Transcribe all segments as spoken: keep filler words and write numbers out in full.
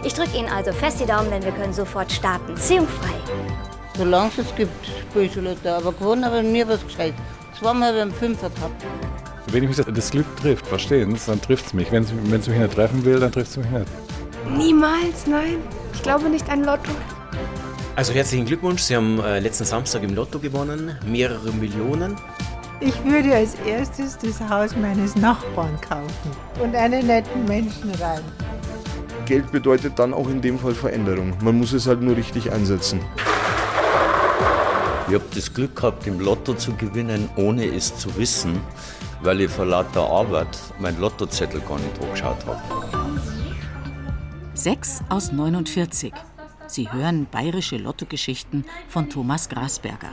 Ich drücke Ihnen also fest die Daumen, denn wir können sofort starten. Ziehungsfrei. Solange es es gibt, spiele ich schon Lotto. Aber gewonnen habe ich mir was gescheit. Zweimal habe ich einen Fünfer gehabt. Wenn mich das Glück trifft, verstehen Sie, dann trifft es mich. Wenn es mich nicht treffen will, dann trifft es mich nicht. Niemals, nein. Ich glaube nicht an Lotto. Also herzlichen Glückwunsch, Sie haben äh, letzten Samstag im Lotto gewonnen, mehrere Millionen. Ich würde als erstes das Haus meines Nachbarn kaufen und einen netten Menschen rein. Geld bedeutet dann auch in dem Fall Veränderung. Man muss es halt nur richtig einsetzen. Ich habe das Glück gehabt, im Lotto zu gewinnen, ohne es zu wissen, weil ich vor lauter Arbeit meinen Lottozettel gar nicht angeschaut habe. sechs aus neunundvierzig. Sie hören bayerische Lottogeschichten von Thomas Grasberger.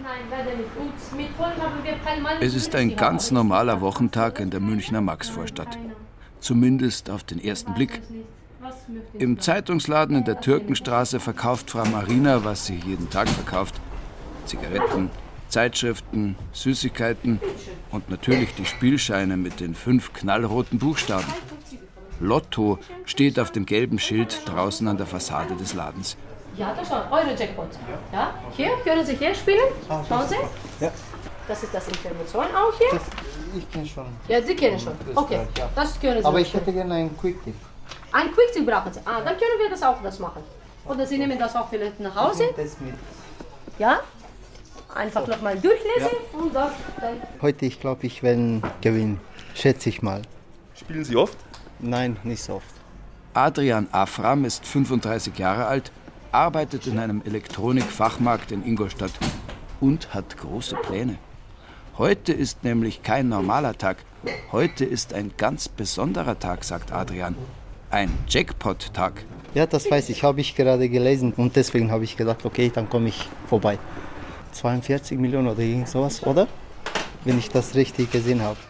Es ist ein ganz normaler Wochentag in der Münchner Maxvorstadt. Zumindest auf den ersten Blick. Im Zeitungsladen in der Türkenstraße verkauft Frau Marina, was sie jeden Tag verkauft. Zigaretten, Zeitschriften, Süßigkeiten und natürlich die Spielscheine mit den fünf knallroten Buchstaben. Lotto steht auf dem gelben Schild draußen an der Fassade des Ladens. Ja, das war eure Jackpot. Ja, hier können Sie hier spielen. Schauen Sie. Ja. Das ist das Information auch hier. Das, ich kenne schon. Ja, Sie kennen schon. Okay, das können Sie. Aber ich hätte gerne einen Quick-Tip. Ein Quick-Tip brauchen Sie. Ah, dann können wir das auch das machen. Oder Sie nehmen das auch vielleicht nach Hause. Das mit. Ja. Einfach so. Nochmal durchlesen ja. Und das dann. Heute, ich glaube, ich werde gewinnen. Schätze ich mal. Spielen Sie oft? Nein, nicht so oft. Adrian Afram ist fünfunddreißig Jahre alt, arbeitet in einem Elektronikfachmarkt in Ingolstadt und hat große Pläne. Heute ist nämlich kein normaler Tag. Heute ist ein ganz besonderer Tag, sagt Adrian. Ein Jackpot-Tag. Ja, das weiß ich, habe ich gerade gelesen und deswegen habe ich gedacht, okay, dann komme ich vorbei. zweiundvierzig Millionen oder irgend sowas, oder? Wenn ich das richtig gesehen habe.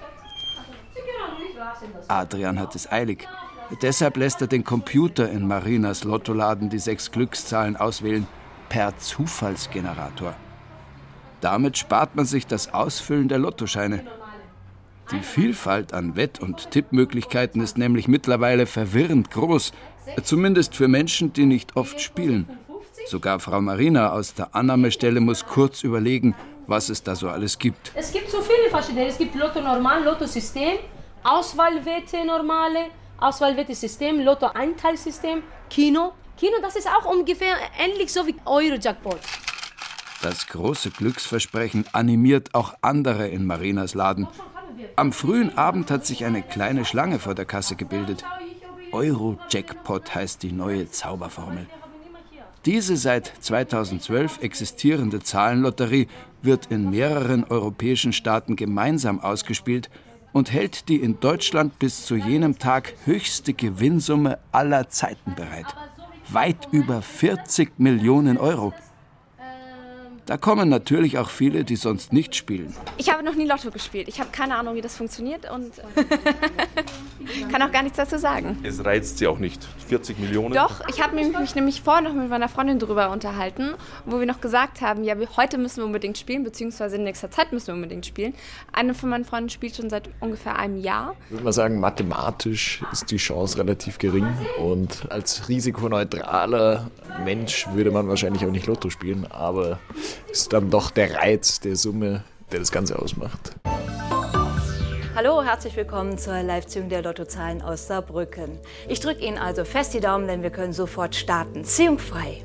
Adrian hat es eilig. Deshalb lässt er den Computer in Marinas Lottoladen die sechs Glückszahlen auswählen, per Zufallsgenerator. Damit spart man sich das Ausfüllen der Lottoscheine. Die Vielfalt an Wett- und Tippmöglichkeiten ist nämlich mittlerweile verwirrend groß, zumindest für Menschen, die nicht oft spielen. Sogar Frau Marina aus der Annahmestelle muss kurz überlegen, was es da so alles gibt. Es gibt so viele verschiedene. Es gibt Lotto Normal, Lotto System, Auswahlwette Normale, Auswahlwette-System, Lotto-Einteilsystem, Kino. Kino, das ist auch ungefähr ähnlich so wie Euro-Jackpot. Das große Glücksversprechen animiert auch andere in Marinas Laden. Am frühen Abend hat sich eine kleine Schlange vor der Kasse gebildet. Euro-Jackpot heißt die neue Zauberformel. Diese seit zweitausendzwölf existierende Zahlenlotterie wird in mehreren europäischen Staaten gemeinsam ausgespielt und hält die in Deutschland bis zu jenem Tag höchste Gewinnsumme aller Zeiten bereit. Weit über vierzig Millionen Euro. Da kommen natürlich auch viele, die sonst nicht spielen. Ich habe noch nie Lotto gespielt. Ich habe keine Ahnung, wie das funktioniert und kann auch gar nichts dazu sagen. Es reizt Sie auch nicht. vierzig Millionen? Doch, ich habe mich, mich nämlich vorhin noch mit meiner Freundin darüber unterhalten, wo wir noch gesagt haben, ja, wir, heute müssen wir unbedingt spielen, beziehungsweise in nächster Zeit müssen wir unbedingt spielen. Eine von meinen Freunden spielt schon seit ungefähr einem Jahr. Ich würde mal sagen, mathematisch ist die Chance relativ gering und als risikoneutraler Mensch würde man wahrscheinlich auch nicht Lotto spielen, aber ist dann doch der Reiz der Summe, der das Ganze ausmacht. Hallo, herzlich willkommen zur Live-Ziehung der Lottozahlen aus Saarbrücken. Ich drücke Ihnen also fest die Daumen, denn wir können sofort starten. Ziehungsfrei.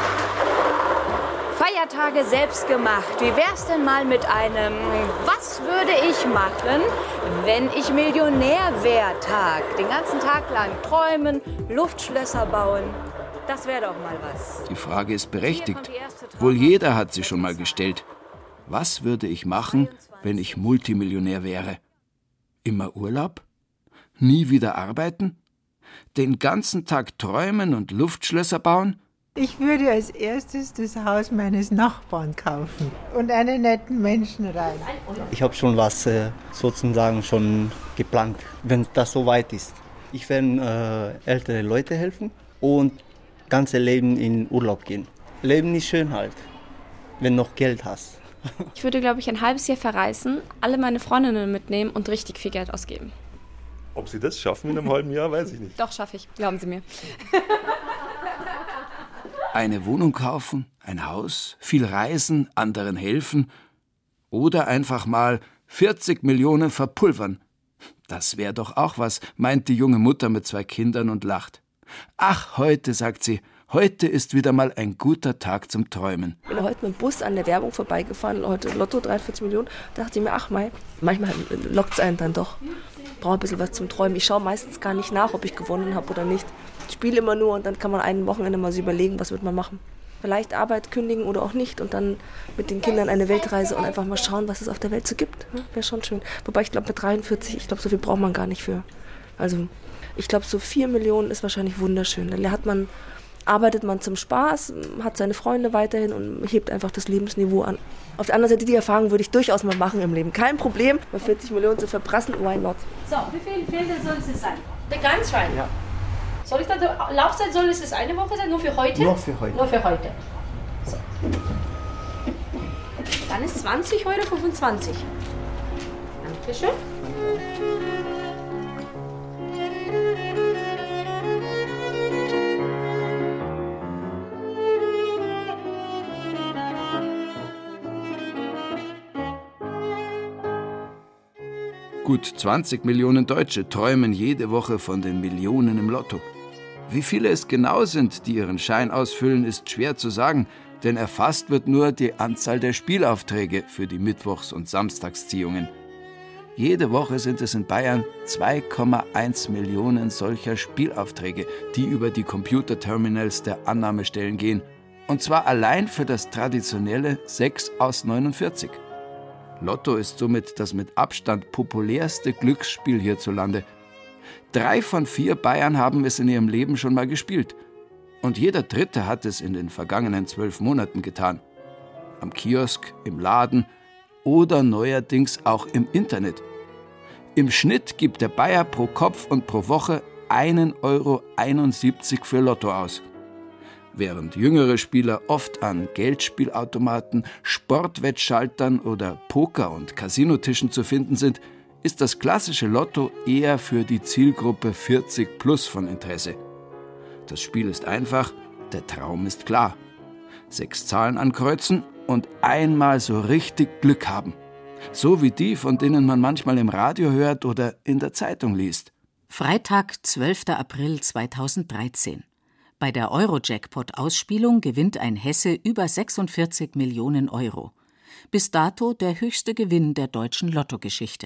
Feiertage selbst gemacht. Wie wär's denn mal mit einem Was würde ich machen, wenn ich Millionär wär Tag? Den ganzen Tag lang träumen, Luftschlösser bauen. Das wäre doch mal was. Die Frage ist berechtigt. Wohl jeder hat sie schon mal gestellt. Was würde ich machen, wenn ich Multimillionär wäre? Immer Urlaub? Nie wieder arbeiten? Den ganzen Tag träumen und Luftschlösser bauen? Ich würde als erstes das Haus meines Nachbarn kaufen und einen netten Menschen rein. Ich habe schon was äh, sozusagen schon geplant, wenn das so weit ist. Ich werde äh, ältere Leute helfen und ganze Leben in Urlaub gehen. Leben ist schön halt, wenn noch Geld hast. Ich würde, glaube ich, ein halbes Jahr verreisen, alle meine Freundinnen mitnehmen und richtig viel Geld ausgeben. Ob Sie das schaffen in einem halben Jahr, weiß ich nicht. Doch, schaffe ich, glauben Sie mir. Eine Wohnung kaufen, ein Haus, viel reisen, anderen helfen oder einfach mal vierzig Millionen verpulvern. Das wäre doch auch was, meint die junge Mutter mit zwei Kindern und lacht. Ach, heute, sagt sie, heute ist wieder mal ein guter Tag zum Träumen. Ich bin heute mit dem Bus an der Werbung vorbeigefahren, heute Lotto dreiundvierzig Millionen. Da dachte ich mir, ach mei, manchmal lockt es einen dann doch. Ich brauche ein bisschen was zum Träumen. Ich schaue meistens gar nicht nach, ob ich gewonnen habe oder nicht. Ich spiele immer nur und dann kann man ein Wochenende mal so überlegen, was wird man machen. Vielleicht Arbeit kündigen oder auch nicht und dann mit den Kindern eine Weltreise und einfach mal schauen, was es auf der Welt so gibt. Wäre schon schön. Wobei ich glaube, mit dreiundvierzig, ich glaube, so viel braucht man gar nicht für. Also ich glaube, so vier Millionen ist wahrscheinlich wunderschön. Dann hat man, arbeitet man zum Spaß, hat seine Freunde weiterhin und hebt einfach das Lebensniveau an. Auf der anderen Seite, die Erfahrung würde ich durchaus mal machen im Leben. Kein Problem, bei vierzig Millionen zu verprassen, why not? So, wie viele Felder soll es sein? Der ganz rein? Ja. Soll ich da, die Laufzeit soll es eine Woche sein, nur für heute? Nur für heute. Nur für heute. So. Dann ist zwanzig heute fünfundzwanzig. Dankeschön. Gut zwanzig Millionen Deutsche träumen jede Woche von den Millionen im Lotto. Wie viele es genau sind, die ihren Schein ausfüllen, ist schwer zu sagen, denn erfasst wird nur die Anzahl der Spielaufträge für die Mittwochs- und Samstagsziehungen. Jede Woche sind es in Bayern zwei Komma eins Millionen solcher Spielaufträge, die über die Computerterminals der Annahmestellen gehen. Und zwar allein für das traditionelle sechs aus neunundvierzig. Lotto ist somit das mit Abstand populärste Glücksspiel hierzulande. Drei von vier Bayern haben es in ihrem Leben schon mal gespielt. Und jeder Dritte hat es in den vergangenen zwölf Monaten getan. Am Kiosk, im Laden oder neuerdings auch im Internet. Im Schnitt gibt der Bayer pro Kopf und pro Woche einen Euro einundsiebzig für Lotto aus. Während jüngere Spieler oft an Geldspielautomaten, Sportwettschaltern oder Poker- und Casinotischen zu finden sind, ist das klassische Lotto eher für die Zielgruppe vierzig plus von Interesse. Das Spiel ist einfach, der Traum ist klar. Sechs Zahlen ankreuzen und einmal so richtig Glück haben. So wie die, von denen man manchmal im Radio hört oder in der Zeitung liest. Freitag, zwölfter April zweitausenddreizehn. Bei der Euro-Jackpot-Ausspielung gewinnt ein Hesse über sechsundvierzig Millionen Euro. Bis dato der höchste Gewinn der deutschen Lottogeschichte.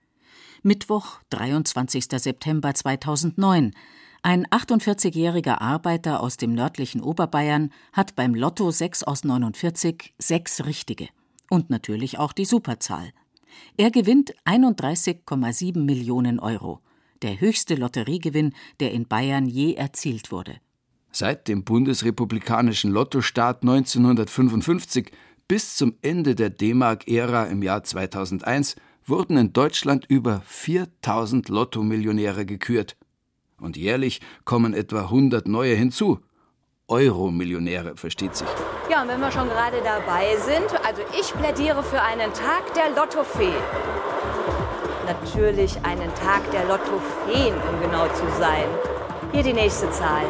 Mittwoch, dreiundzwanzigster September zweitausendneun. Ein achtundvierzigjähriger Arbeiter aus dem nördlichen Oberbayern hat beim Lotto sechs aus neunundvierzig sechs richtige. Und natürlich auch die Superzahl. Er gewinnt einunddreißig Komma sieben Millionen Euro. Der höchste Lotteriegewinn, der in Bayern je erzielt wurde. Seit dem bundesrepublikanischen Lottostart neunzehnhundertfünfundfünfzig bis zum Ende der D-Mark-Ära im Jahr zweitausendeins wurden in Deutschland über viertausend Lotto-Millionäre gekürt. Und jährlich kommen etwa hundert neue hinzu. Euro-Millionäre, versteht sich. Ja, und wenn wir schon gerade dabei sind, also ich plädiere für einen Tag der Lottofee. Natürlich einen Tag der Lottofeen, um genau zu sein. Hier die nächste Zahl.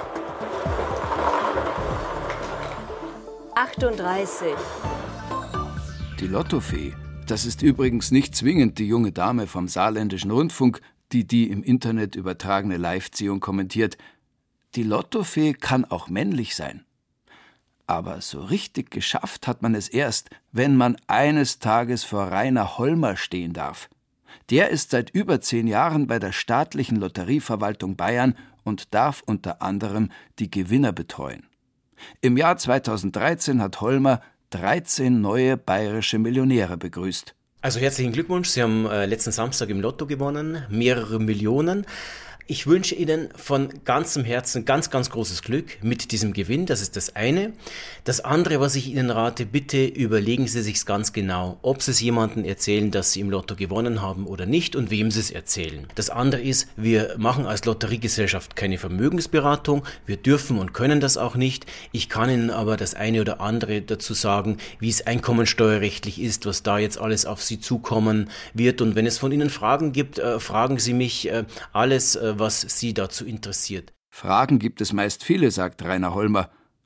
achtunddreißig. Die Lottofee, das ist übrigens nicht zwingend die junge Dame vom Saarländischen Rundfunk, die die im Internet übertragene Live-Ziehung kommentiert. Die Lottofee kann auch männlich sein. Aber so richtig geschafft hat man es erst, wenn man eines Tages vor Rainer Hollmer stehen darf. Der ist seit über zehn Jahren bei der staatlichen Lotterieverwaltung Bayern und darf unter anderem die Gewinner betreuen. Im Jahr zweitausenddreizehn hat Hollmer dreizehn neue bayerische Millionäre begrüßt. Also herzlichen Glückwunsch, Sie haben äh, letzten Samstag im Lotto gewonnen, mehrere Millionen. Ich wünsche Ihnen von ganzem Herzen ganz, ganz großes Glück mit diesem Gewinn. Das ist das eine. Das andere, was ich Ihnen rate, bitte überlegen Sie sich's ganz genau, ob Sie es jemandem erzählen, dass Sie im Lotto gewonnen haben oder nicht und wem Sie es erzählen. Das andere ist, wir machen als Lotteriegesellschaft keine Vermögensberatung. Wir dürfen und können das auch nicht. Ich kann Ihnen aber das eine oder andere dazu sagen, wie es einkommensteuerrechtlich ist, was da jetzt alles auf Sie zukommen wird. Und wenn es von Ihnen Fragen gibt, äh, fragen Sie mich äh, alles, äh, was Sie dazu interessiert. Fragen gibt es meist viele, sagt Rainer Hollmer.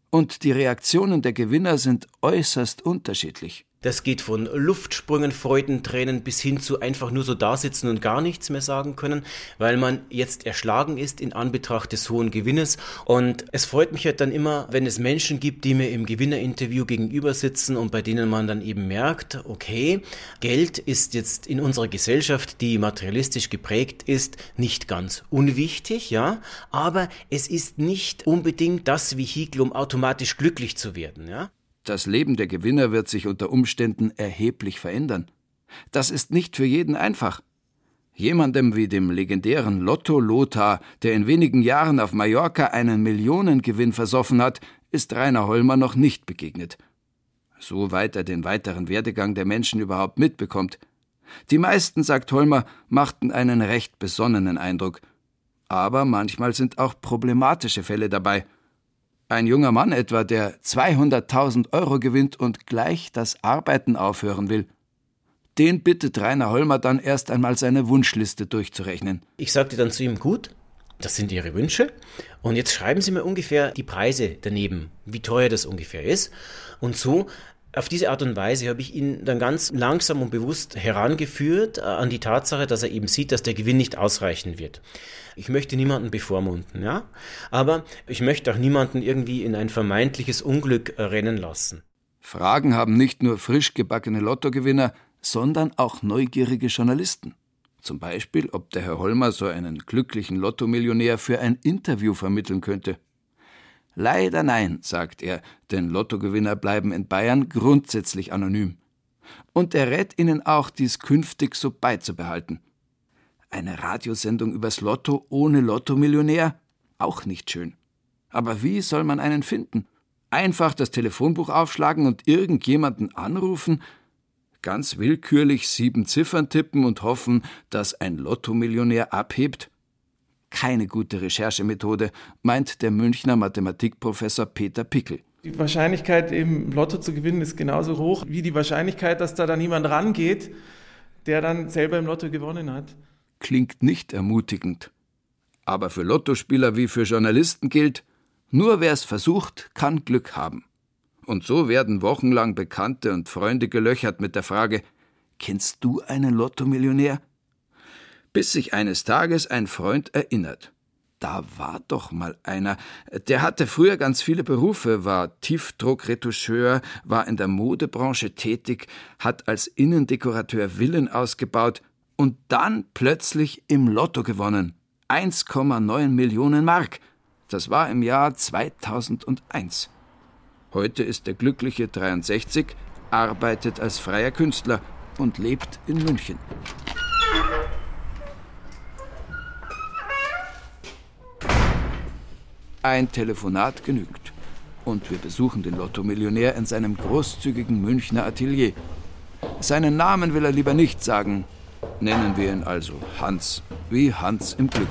Und die Reaktionen der Gewinner sind äußerst unterschiedlich. Das geht von Luftsprüngen, Freudentränen bis hin zu einfach nur so dasitzen und gar nichts mehr sagen können, weil man jetzt erschlagen ist in Anbetracht des hohen Gewinnes. Und es freut mich halt dann immer, wenn es Menschen gibt, die mir im Gewinnerinterview gegenüber sitzen und bei denen man dann eben merkt, okay, Geld ist jetzt in unserer Gesellschaft, die materialistisch geprägt ist, nicht ganz unwichtig, ja, aber es ist nicht unbedingt das Vehikel, um automatisch glücklich zu werden, ja. Das Leben der Gewinner wird sich unter Umständen erheblich verändern. Das ist nicht für jeden einfach. Jemandem wie dem legendären Lotto-Lothar, der in wenigen Jahren auf Mallorca einen Millionengewinn versoffen hat, ist Rainer Hollmer noch nicht begegnet. Soweit er den weiteren Werdegang der Menschen überhaupt mitbekommt. Die meisten, sagt Hollmer, machten einen recht besonnenen Eindruck. Aber manchmal sind auch problematische Fälle dabei. Ein junger Mann etwa, der zweihunderttausend Euro gewinnt und gleich das Arbeiten aufhören will. Den bittet Rainer Hollmer dann erst einmal seine Wunschliste durchzurechnen. Ich sagte dann zu ihm, gut, das sind Ihre Wünsche und jetzt schreiben Sie mir ungefähr die Preise daneben, wie teuer das ungefähr ist. Und so, auf diese Art und Weise habe ich ihn dann ganz langsam und bewusst herangeführt an die Tatsache, dass er eben sieht, dass der Gewinn nicht ausreichen wird. Ich möchte niemanden bevormunden, ja, aber ich möchte auch niemanden irgendwie in ein vermeintliches Unglück rennen lassen. Fragen haben nicht nur frisch gebackene Lottogewinner, sondern auch neugierige Journalisten. Zum Beispiel, ob der Herr Hollmer so einen glücklichen Lottomillionär für ein Interview vermitteln könnte. Leider nein, sagt er, denn Lottogewinner bleiben in Bayern grundsätzlich anonym. Und er rät ihnen auch, dies künftig so beizubehalten. Eine Radiosendung übers Lotto ohne Lottomillionär? Auch nicht schön. Aber wie soll man einen finden? Einfach das Telefonbuch aufschlagen und irgendjemanden anrufen? Ganz willkürlich sieben Ziffern tippen und hoffen, dass ein Lottomillionär abhebt? Keine gute Recherchemethode, meint der Münchner Mathematikprofessor Peter Pickel. Die Wahrscheinlichkeit, im Lotto zu gewinnen, ist genauso hoch wie die Wahrscheinlichkeit, dass da dann jemand rangeht, der dann selber im Lotto gewonnen hat. Klingt nicht ermutigend. Aber für Lottospieler wie für Journalisten gilt, nur wer es versucht, kann Glück haben. Und so werden wochenlang Bekannte und Freunde gelöchert mit der Frage, kennst du einen Lottomillionär? Bis sich eines Tages ein Freund erinnert. Da war doch mal einer. Der hatte früher ganz viele Berufe, war Tiefdruckretoucheur, war in der Modebranche tätig, hat als Innendekorateur Villen ausgebaut und dann plötzlich im Lotto gewonnen. eins Komma neun Millionen Mark. Das war im Jahr zweitausendeins. Heute ist der glückliche dreiundsechzig, arbeitet als freier Künstler und lebt in München. Ein Telefonat genügt. Und wir besuchen den Lottomillionär in seinem großzügigen Münchner Atelier. Seinen Namen will er lieber nicht sagen. Nennen wir ihn also Hans, wie Hans im Glück.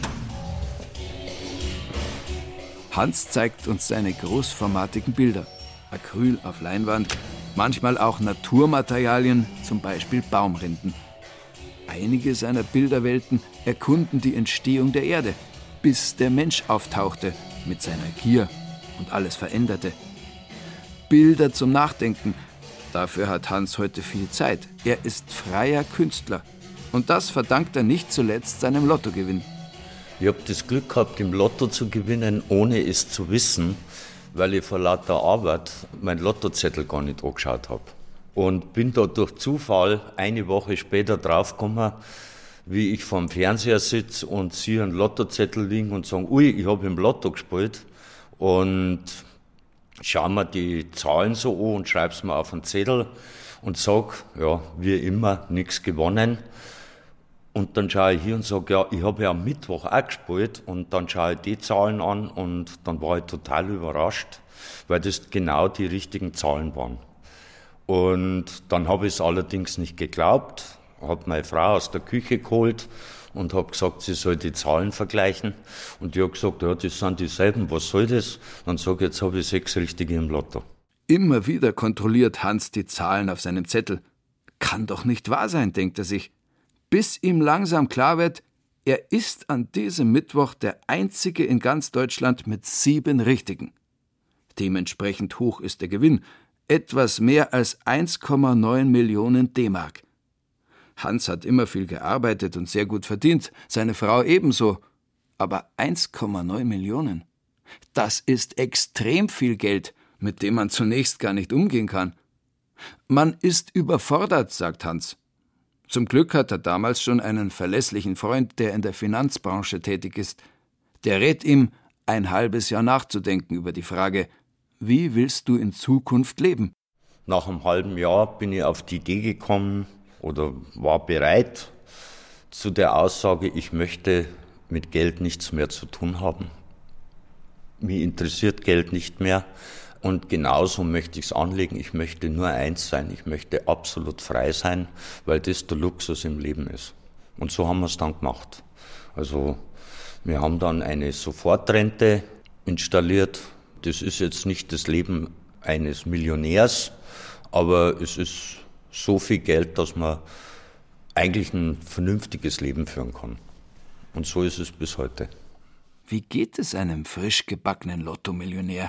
Hans zeigt uns seine großformatigen Bilder. Acryl auf Leinwand, manchmal auch Naturmaterialien, zum Beispiel Baumrinden. Einige seiner Bilderwelten erkunden die Entstehung der Erde, bis der Mensch auftauchte mit seiner Gier und alles veränderte. Bilder zum Nachdenken. Dafür hat Hans heute viel Zeit. Er ist freier Künstler. Und das verdankt er nicht zuletzt seinem Lottogewinn. Ich habe das Glück gehabt, im Lotto zu gewinnen, ohne es zu wissen, weil ich vor lauter Arbeit meinen Lottozettel gar nicht angeschaut habe. Und bin da durch Zufall eine Woche später draufgekommen, wie ich vorm Fernseher sitze und sehe einen Lottozettel liegen und sage, ui, ich habe im Lotto gespielt. Und schaue mir die Zahlen so an und schreibe es mir auf einen Zettel und sage, ja, wie immer, nichts gewonnen. Und dann schaue ich hier und sage, ja, ich habe ja am Mittwoch auch gespielt. Und dann schaue ich die Zahlen an und dann war ich total überrascht, weil das genau die richtigen Zahlen waren. Und dann habe ich es allerdings nicht geglaubt, habe meine Frau aus der Küche geholt und habe gesagt, sie soll die Zahlen vergleichen. Und die hat gesagt, ja, das sind dieselben, was soll das? Dann sage ich, jetzt habe ich sechs Richtige im Lotto. Immer wieder kontrolliert Hans die Zahlen auf seinem Zettel. Kann doch nicht wahr sein, denkt er sich. Bis ihm langsam klar wird, er ist an diesem Mittwoch der Einzige in ganz Deutschland mit sieben Richtigen. Dementsprechend hoch ist der Gewinn. Etwas mehr als eins Komma neun Millionen D-Mark. Hans hat immer viel gearbeitet und sehr gut verdient, seine Frau ebenso. Aber eins Komma neun Millionen, das ist extrem viel Geld, mit dem man zunächst gar nicht umgehen kann. Man ist überfordert, sagt Hans. Zum Glück hat er damals schon einen verlässlichen Freund, der in der Finanzbranche tätig ist. Der rät ihm, ein halbes Jahr nachzudenken über die Frage, wie willst du in Zukunft leben? Nach einem halben Jahr bin ich auf die Idee gekommen oder war bereit zu der Aussage, ich möchte mit Geld nichts mehr zu tun haben. Mich interessiert Geld nicht mehr und genauso möchte ich es anlegen. Ich möchte nur eins sein, ich möchte absolut frei sein, weil das der Luxus im Leben ist. Und so haben wir es dann gemacht. Also wir haben dann eine Sofortrente installiert. Das ist jetzt nicht das Leben eines Millionärs, aber es ist so viel Geld, dass man eigentlich ein vernünftiges Leben führen kann. Und so ist es bis heute. Wie geht es einem frisch gebackenen Lotto-Millionär?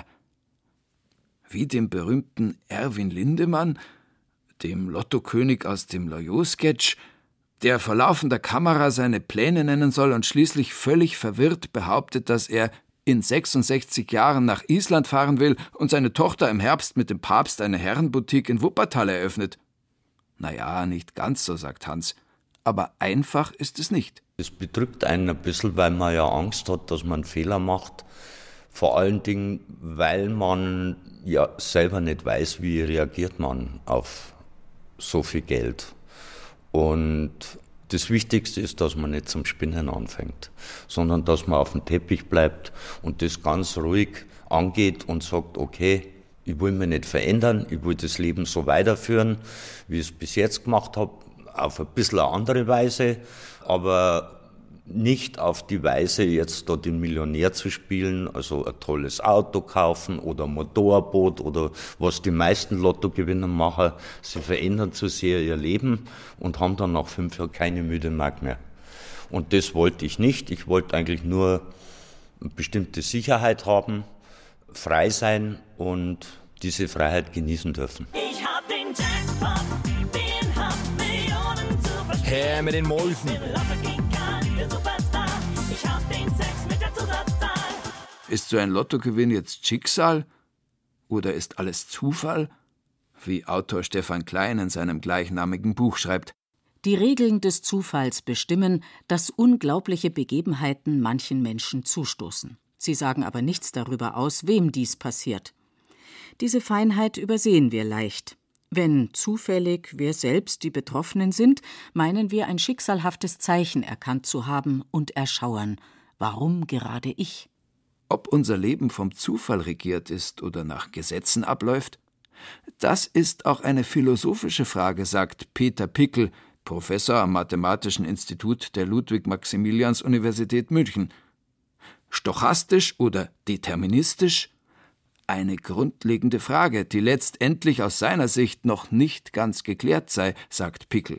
Wie dem berühmten Erwin Lindemann, dem Lottokönig aus dem Loriot-Sketch, der vor laufender Kamera seine Pläne nennen soll und schließlich völlig verwirrt behauptet, dass er in sechsundsechzig Jahren nach Island fahren will und seine Tochter im Herbst mit dem Papst eine Herrenboutique in Wuppertal eröffnet. Naja, nicht ganz so, sagt Hans. Aber einfach ist es nicht. Es bedrückt einen ein bisschen, weil man ja Angst hat, dass man einen Fehler macht. Vor allen Dingen, weil man ja selber nicht weiß, wie reagiert man auf so viel Geld. Und das Wichtigste ist, dass man nicht zum Spinnen anfängt, sondern dass man auf dem Teppich bleibt und das ganz ruhig angeht und sagt, okay, ich will mich nicht verändern, ich will das Leben so weiterführen, wie ich es bis jetzt gemacht habe, auf ein bisschen eine andere Weise, aber nicht auf die Weise, jetzt da den Millionär zu spielen, also ein tolles Auto kaufen oder ein Motorboot oder was die meisten Lottogewinner machen. Sie verändern zu sehr ihr Leben und haben dann nach fünf Jahren keine müde Mark mehr. Und das wollte ich nicht. Ich wollte eigentlich nur eine bestimmte Sicherheit haben, frei sein und diese Freiheit genießen dürfen. Ich hab den Jackpot, den hab Millionen zu versprechen. Her mit den Mäusen. Ist so ein Lottogewinn jetzt Schicksal oder ist alles Zufall, wie Autor Stefan Klein in seinem gleichnamigen Buch schreibt? Die Regeln des Zufalls bestimmen, dass unglaubliche Begebenheiten manchen Menschen zustoßen. Sie sagen aber nichts darüber aus, wem dies passiert. Diese Feinheit übersehen wir leicht. Wenn zufällig wir selbst die Betroffenen sind, meinen wir ein schicksalhaftes Zeichen erkannt zu haben und erschauern. Warum gerade ich? Ob unser Leben vom Zufall regiert ist oder nach Gesetzen abläuft? Das ist auch eine philosophische Frage, sagt Peter Pickel, Professor am Mathematischen Institut der Ludwig-Maximilians-Universität München. Stochastisch oder deterministisch? Eine grundlegende Frage, die letztendlich aus seiner Sicht noch nicht ganz geklärt sei, sagt Pickel.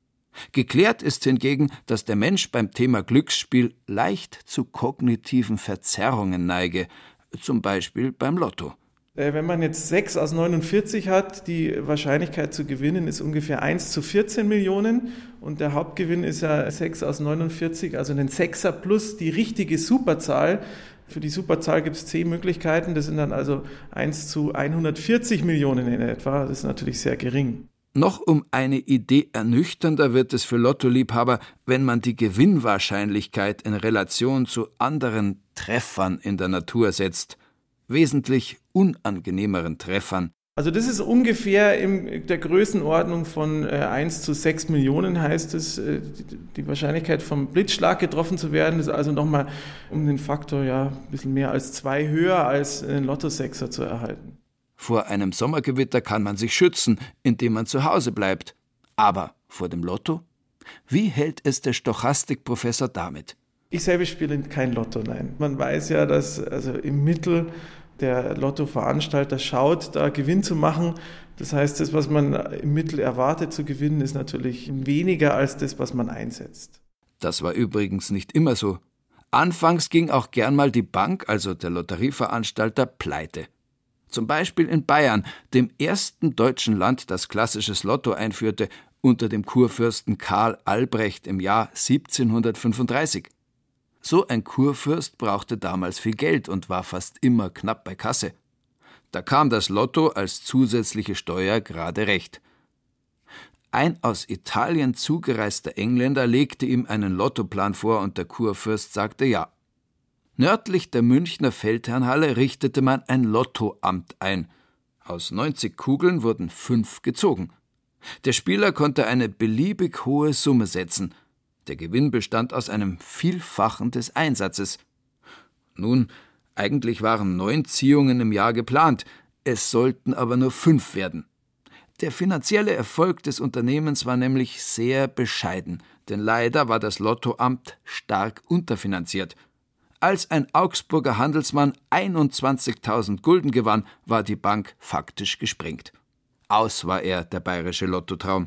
Geklärt ist hingegen, dass der Mensch beim Thema Glücksspiel leicht zu kognitiven Verzerrungen neige, zum Beispiel beim Lotto. Wenn man jetzt sechs aus neunundvierzig hat, die Wahrscheinlichkeit zu gewinnen ist ungefähr eins zu vierzehn Millionen und der Hauptgewinn ist ja sechs aus neunundvierzig, also ein Sechser plus die richtige Superzahl. Für die Superzahl gibt es zehn Möglichkeiten, das sind dann also eins zu hundertvierzig Millionen in etwa, das ist natürlich sehr gering. Noch um eine Idee ernüchternder wird es für Lottoliebhaber, wenn man die Gewinnwahrscheinlichkeit in Relation zu anderen Treffern in der Natur setzt, wesentlich unangenehmeren Treffern. Also das ist ungefähr in der Größenordnung von eins zu sechs Millionen, heißt es, die Wahrscheinlichkeit vom Blitzschlag getroffen zu werden, ist also nochmal um den Faktor ja ein bisschen mehr als zwei höher als einen Lotto-Sechser zu erhalten. Vor einem Sommergewitter kann man sich schützen, indem man zu Hause bleibt. Aber vor dem Lotto? Wie hält es der Stochastikprofessor damit? Ich selber spiele kein Lotto, nein. Man weiß ja, dass also im Mittel der Lottoveranstalter schaut, da Gewinn zu machen. Das heißt, das, was man im Mittel erwartet zu gewinnen, ist natürlich weniger als das, was man einsetzt. Das war übrigens nicht immer so. Anfangs ging auch gern mal die Bank, also der Lotterieveranstalter, pleite. Zum Beispiel in Bayern, dem ersten deutschen Land, das klassisches Lotto einführte, unter dem Kurfürsten Karl Albrecht im Jahr siebzehnhundertfünfunddreißig. So ein Kurfürst brauchte damals viel Geld und war fast immer knapp bei Kasse. Da kam das Lotto als zusätzliche Steuer gerade recht. Ein aus Italien zugereister Engländer legte ihm einen Lottoplan vor und der Kurfürst sagte ja. Nördlich der Münchner Feldherrnhalle richtete man ein Lottoamt ein. Aus neunzig Kugeln wurden fünf gezogen. Der Spieler konnte eine beliebig hohe Summe setzen. Der Gewinn bestand aus einem Vielfachen des Einsatzes. Nun, eigentlich waren neun Ziehungen im Jahr geplant, es sollten aber nur fünf werden. Der finanzielle Erfolg des Unternehmens war nämlich sehr bescheiden, denn leider war das Lottoamt stark unterfinanziert. Als ein Augsburger Handelsmann einundzwanzigtausend Gulden gewann, war die Bank faktisch gesprengt. Aus war er, der bayerische Lottotraum.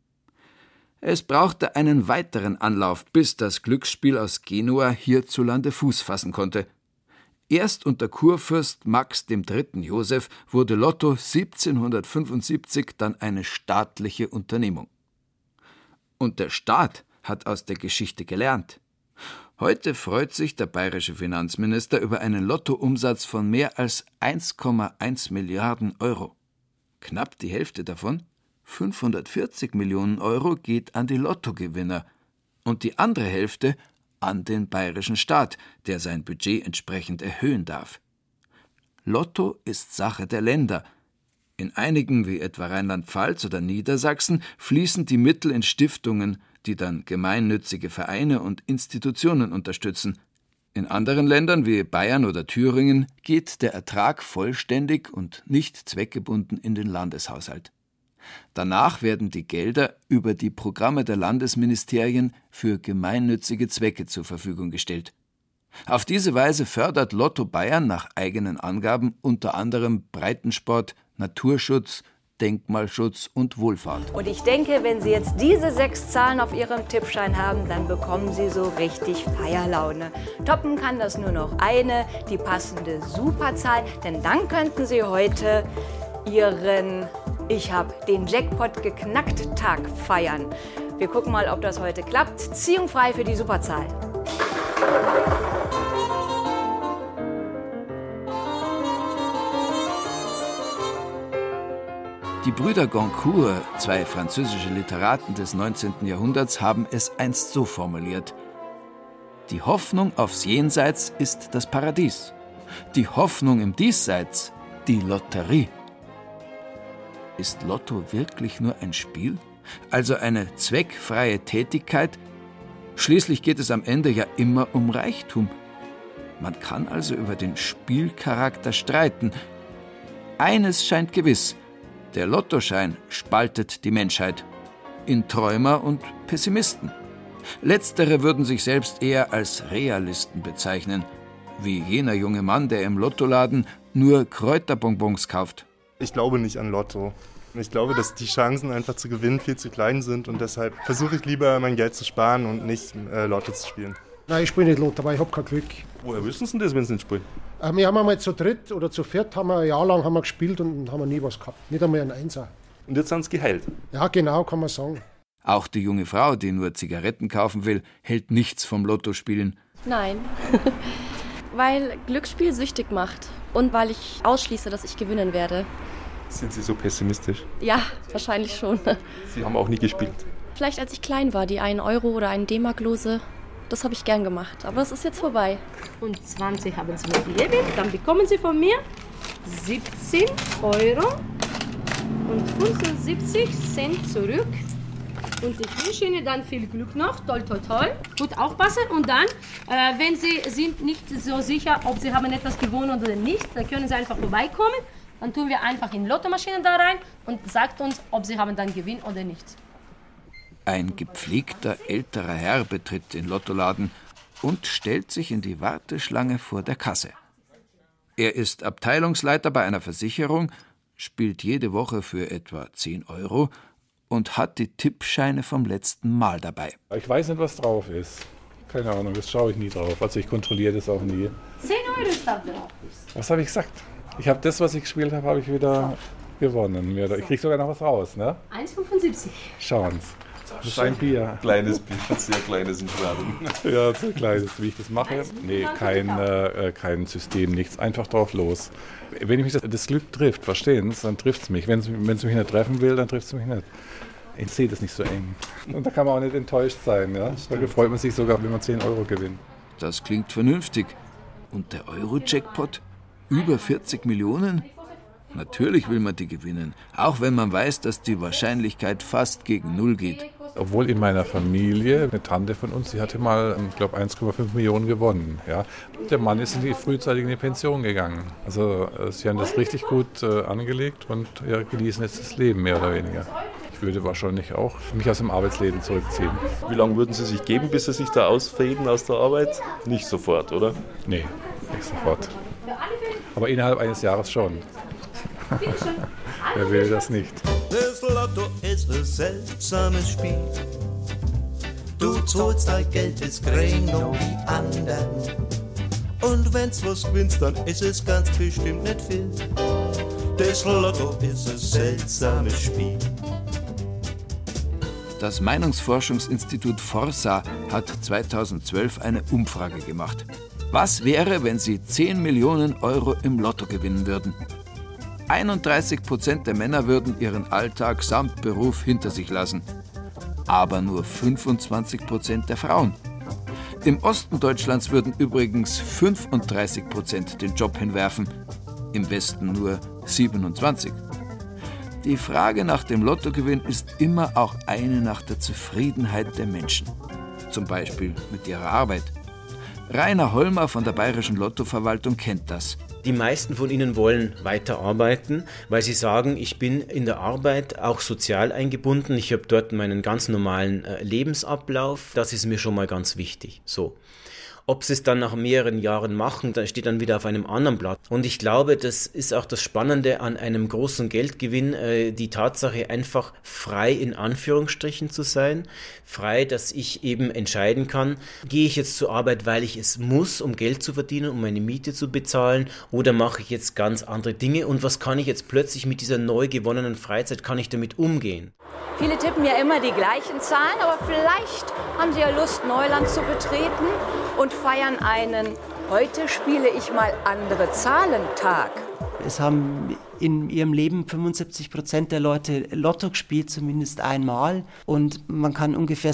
Es brauchte einen weiteren Anlauf, bis das Glücksspiel aus Genua hierzulande Fuß fassen konnte. Erst unter Kurfürst Max dem Dritten Joseph wurde Lotto siebzehnhundertfünfundsiebzig dann eine staatliche Unternehmung. Und der Staat hat aus der Geschichte gelernt. Heute freut sich der bayerische Finanzminister über einen Lottoumsatz von mehr als eins Komma eins Milliarden Euro. Knapp die Hälfte davon, fünfhundertvierzig Millionen Euro, geht an die Lottogewinner und die andere Hälfte an den bayerischen Staat, der sein Budget entsprechend erhöhen darf. Lotto ist Sache der Länder. In einigen, wie etwa Rheinland-Pfalz oder Niedersachsen, fließen die Mittel in Stiftungen, die dann gemeinnützige Vereine und Institutionen unterstützen. In anderen Ländern wie Bayern oder Thüringen geht der Ertrag vollständig und nicht zweckgebunden in den Landeshaushalt. Danach werden die Gelder über die Programme der Landesministerien für gemeinnützige Zwecke zur Verfügung gestellt. Auf diese Weise fördert Lotto Bayern nach eigenen Angaben unter anderem Breitensport, Naturschutz, Denkmalschutz und Wohlfahrt. Und ich denke, wenn Sie jetzt diese sechs Zahlen auf Ihrem Tippschein haben, dann bekommen Sie so richtig Feierlaune. Toppen kann das nur noch eine, die passende Superzahl, denn dann könnten Sie heute Ihren Ich hab den Jackpot geknackt Tag feiern. Wir gucken mal, ob das heute klappt. Ziehung frei für die Superzahl. Die Brüder Goncourt, zwei französische Literaten des neunzehnten Jahrhunderts, haben es einst so formuliert: Die Hoffnung aufs Jenseits ist das Paradies. Die Hoffnung im Diesseits die Lotterie. Ist Lotto wirklich nur ein Spiel? Also eine zweckfreie Tätigkeit? Schließlich geht es am Ende ja immer um Reichtum. Man kann also über den Spielcharakter streiten. Eines scheint gewiss: Der Lottoschein spaltet die Menschheit in Träumer und Pessimisten. Letztere würden sich selbst eher als Realisten bezeichnen, wie jener junge Mann, der im Lottoladen nur Kräuterbonbons kauft. Ich glaube nicht an Lotto. Ich glaube, dass die Chancen einfach zu gewinnen viel zu klein sind und deshalb versuche ich lieber, mein Geld zu sparen und nicht äh, Lotto zu spielen. Nein, ich spiele nicht Lotto, aber ich habe kein Glück. Woher wissen Sie das, wenn Sie nicht spielen? Äh, wir haben einmal zu dritt oder zu viert haben wir ein Jahr lang haben wir gespielt und haben nie was gehabt. Nicht einmal einen Einser. Und jetzt sind Sie geheilt? Ja, genau, kann man sagen. Auch die junge Frau, die nur Zigaretten kaufen will, hält nichts vom Lottospielen. Nein, weil Glücksspiel süchtig macht und weil ich ausschließe, dass ich gewinnen werde. Sind Sie so pessimistisch? Ja, wahrscheinlich schon. Sie haben auch nie gespielt? Vielleicht als ich klein war, die einen Euro oder einen D-Mark-Lose, das habe ich gern gemacht. Aber es ist jetzt vorbei. Und zwanzig haben Sie mir gegeben, dann bekommen Sie von mir siebzehn Euro und fünfundsiebzig Cent zurück. Und ich wünsche Ihnen dann viel Glück noch. Toll, toll, toll. Gut aufpassen. Und dann, äh, wenn Sie sind nicht so sicher, ob Sie haben etwas gewonnen oder nicht, dann können Sie einfach vorbeikommen. Dann tun wir einfach in Lottomaschine da rein und sagt uns, ob Sie haben dann Gewinn oder nicht. Ein gepflegter älterer Herr betritt den Lottoladen und stellt sich in die Warteschlange vor der Kasse. Er ist Abteilungsleiter bei einer Versicherung, spielt jede Woche für etwa zehn Euro und hat die Tippscheine vom letzten Mal dabei. Ich weiß nicht, was drauf ist. Keine Ahnung, das schaue ich nie drauf. Also ich kontrolliere das auch nie. zehn Euro ist da drauf. Was habe ich gesagt? Ich habe das, was ich gespielt habe, habe ich wieder gewonnen. Ich kriege sogar noch was raus, ne? eins Komma fünfundsiebzig. Schauen Sie. Das ist ein Bier. Kleines Bier, sehr kleines in Schwaben. Ja, so kleines, wie ich das mache. Nee, kein, äh, kein System, nichts. Einfach drauf los. Wenn mich das, das Glück trifft, verstehen Sie, dann trifft es mich. Wenn es mich nicht treffen will, dann trifft es mich nicht. Ich sehe das nicht so eng. Und da kann man auch nicht enttäuscht sein. Ja? Da freut man sich sogar, wenn man zehn Euro gewinnt. Das klingt vernünftig. Und der Euro-Jackpot? Über vierzig Millionen? Natürlich will man die gewinnen, auch wenn man weiß, dass die Wahrscheinlichkeit fast gegen Null geht. Obwohl in meiner Familie, eine Tante von uns, die hatte mal, ich glaube, eins Komma fünf Millionen gewonnen. Ja. Der Mann ist in die frühzeitig in die Pension gegangen. Also sie haben das richtig gut äh, angelegt und ja, genießen jetzt das Leben mehr oder weniger. Ich würde wahrscheinlich auch mich aus dem Arbeitsleben zurückziehen. Wie lange würden Sie sich geben, bis Sie sich da ausfäden aus der Arbeit? Nicht sofort, oder? Nee, nicht sofort. Aber innerhalb eines Jahres schon. Wer will das nicht? Das Lotto ist ein seltsames Spiel. Du zahlst dein Geld, es kriegen noch die anderen. Und wenn's was gewinnst, dann ist es ganz bestimmt nicht viel. Das Lotto ist ein seltsames Spiel. Das Meinungsforschungsinstitut Forsa hat zweitausendzwölf eine Umfrage gemacht. Was wäre, wenn Sie zehn Millionen Euro im Lotto gewinnen würden? einunddreißig Prozent der Männer würden ihren Alltag samt Beruf hinter sich lassen. Aber nur fünfundzwanzig Prozent der Frauen. Im Osten Deutschlands würden übrigens fünfunddreißig Prozent den Job hinwerfen, im Westen nur siebenundzwanzig. Die Frage nach dem Lottogewinn ist immer auch eine nach der Zufriedenheit der Menschen. Zum Beispiel mit ihrer Arbeit. Rainer Holmer von der Bayerischen Lottoverwaltung kennt das. Die meisten von ihnen wollen weiterarbeiten, weil sie sagen, ich bin in der Arbeit auch sozial eingebunden. Ich habe dort meinen ganz normalen äh, Lebensablauf. Das ist mir schon mal ganz wichtig. So. Ob sie es dann nach mehreren Jahren machen, dann steht dann wieder auf einem anderen Blatt. Und ich glaube, das ist auch das Spannende an einem großen Geldgewinn, äh, die Tatsache, einfach frei in Anführungsstrichen zu sein. Frei, dass ich eben entscheiden kann, gehe ich jetzt zur Arbeit, weil ich es muss, um Geld zu verdienen, um meine Miete zu bezahlen, oder mache ich jetzt ganz andere Dinge und was kann ich jetzt plötzlich mit dieser neu gewonnenen Freizeit, kann ich damit umgehen? Viele tippen ja immer die gleichen Zahlen, aber vielleicht haben sie ja Lust, Neuland zu betreten und feiern einen "Heute spiele ich mal andere Zahlen"-Tag. Es haben in ihrem Leben fünfundsiebzig Prozent der Leute Lotto gespielt, zumindest einmal. Und man kann ungefähr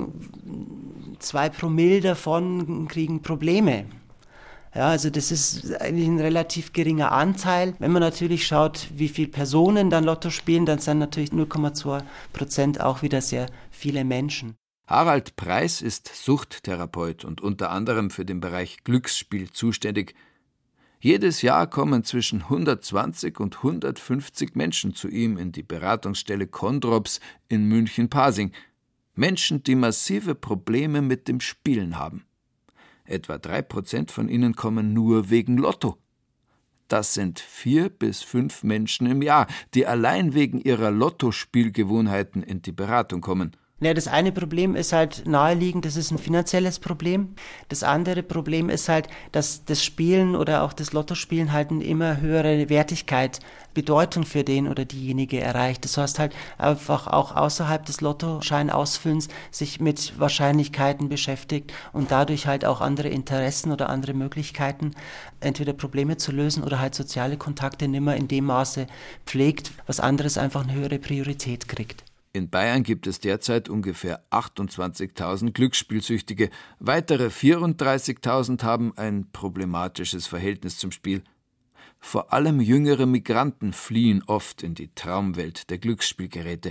sagen, zwei Promille davon kriegen Probleme. Ja, also das ist eigentlich ein relativ geringer Anteil. Wenn man natürlich schaut, wie viele Personen dann Lotto spielen, dann sind natürlich null Komma zwei Prozent auch wieder sehr viele Menschen. Harald Preis ist Suchttherapeut und unter anderem für den Bereich Glücksspiel zuständig. Jedes Jahr kommen zwischen hundertzwanzig und hundertfünfzig Menschen zu ihm in die Beratungsstelle Kondrops in München-Pasing. Menschen, die massive Probleme mit dem Spielen haben. Etwa drei Prozent von ihnen kommen nur wegen Lotto. Das sind vier bis fünf Menschen im Jahr, die allein wegen ihrer Lottospielgewohnheiten in die Beratung kommen. Ja, das eine Problem ist halt naheliegend, das ist ein finanzielles Problem. Das andere Problem ist halt, dass das Spielen oder auch das Lottospielen halt eine immer höhere Wertigkeit, Bedeutung für den oder diejenige erreicht. Das heißt halt einfach auch außerhalb des Lottoscheinausfüllens sich mit Wahrscheinlichkeiten beschäftigt und dadurch halt auch andere Interessen oder andere Möglichkeiten, entweder Probleme zu lösen oder halt soziale Kontakte nimmer in dem Maße pflegt, was anderes einfach eine höhere Priorität kriegt. In Bayern gibt es derzeit ungefähr achtundzwanzigtausend Glücksspielsüchtige. Weitere vierunddreißigtausend haben ein problematisches Verhältnis zum Spiel. Vor allem jüngere Migranten fliehen oft in die Traumwelt der Glücksspielgeräte.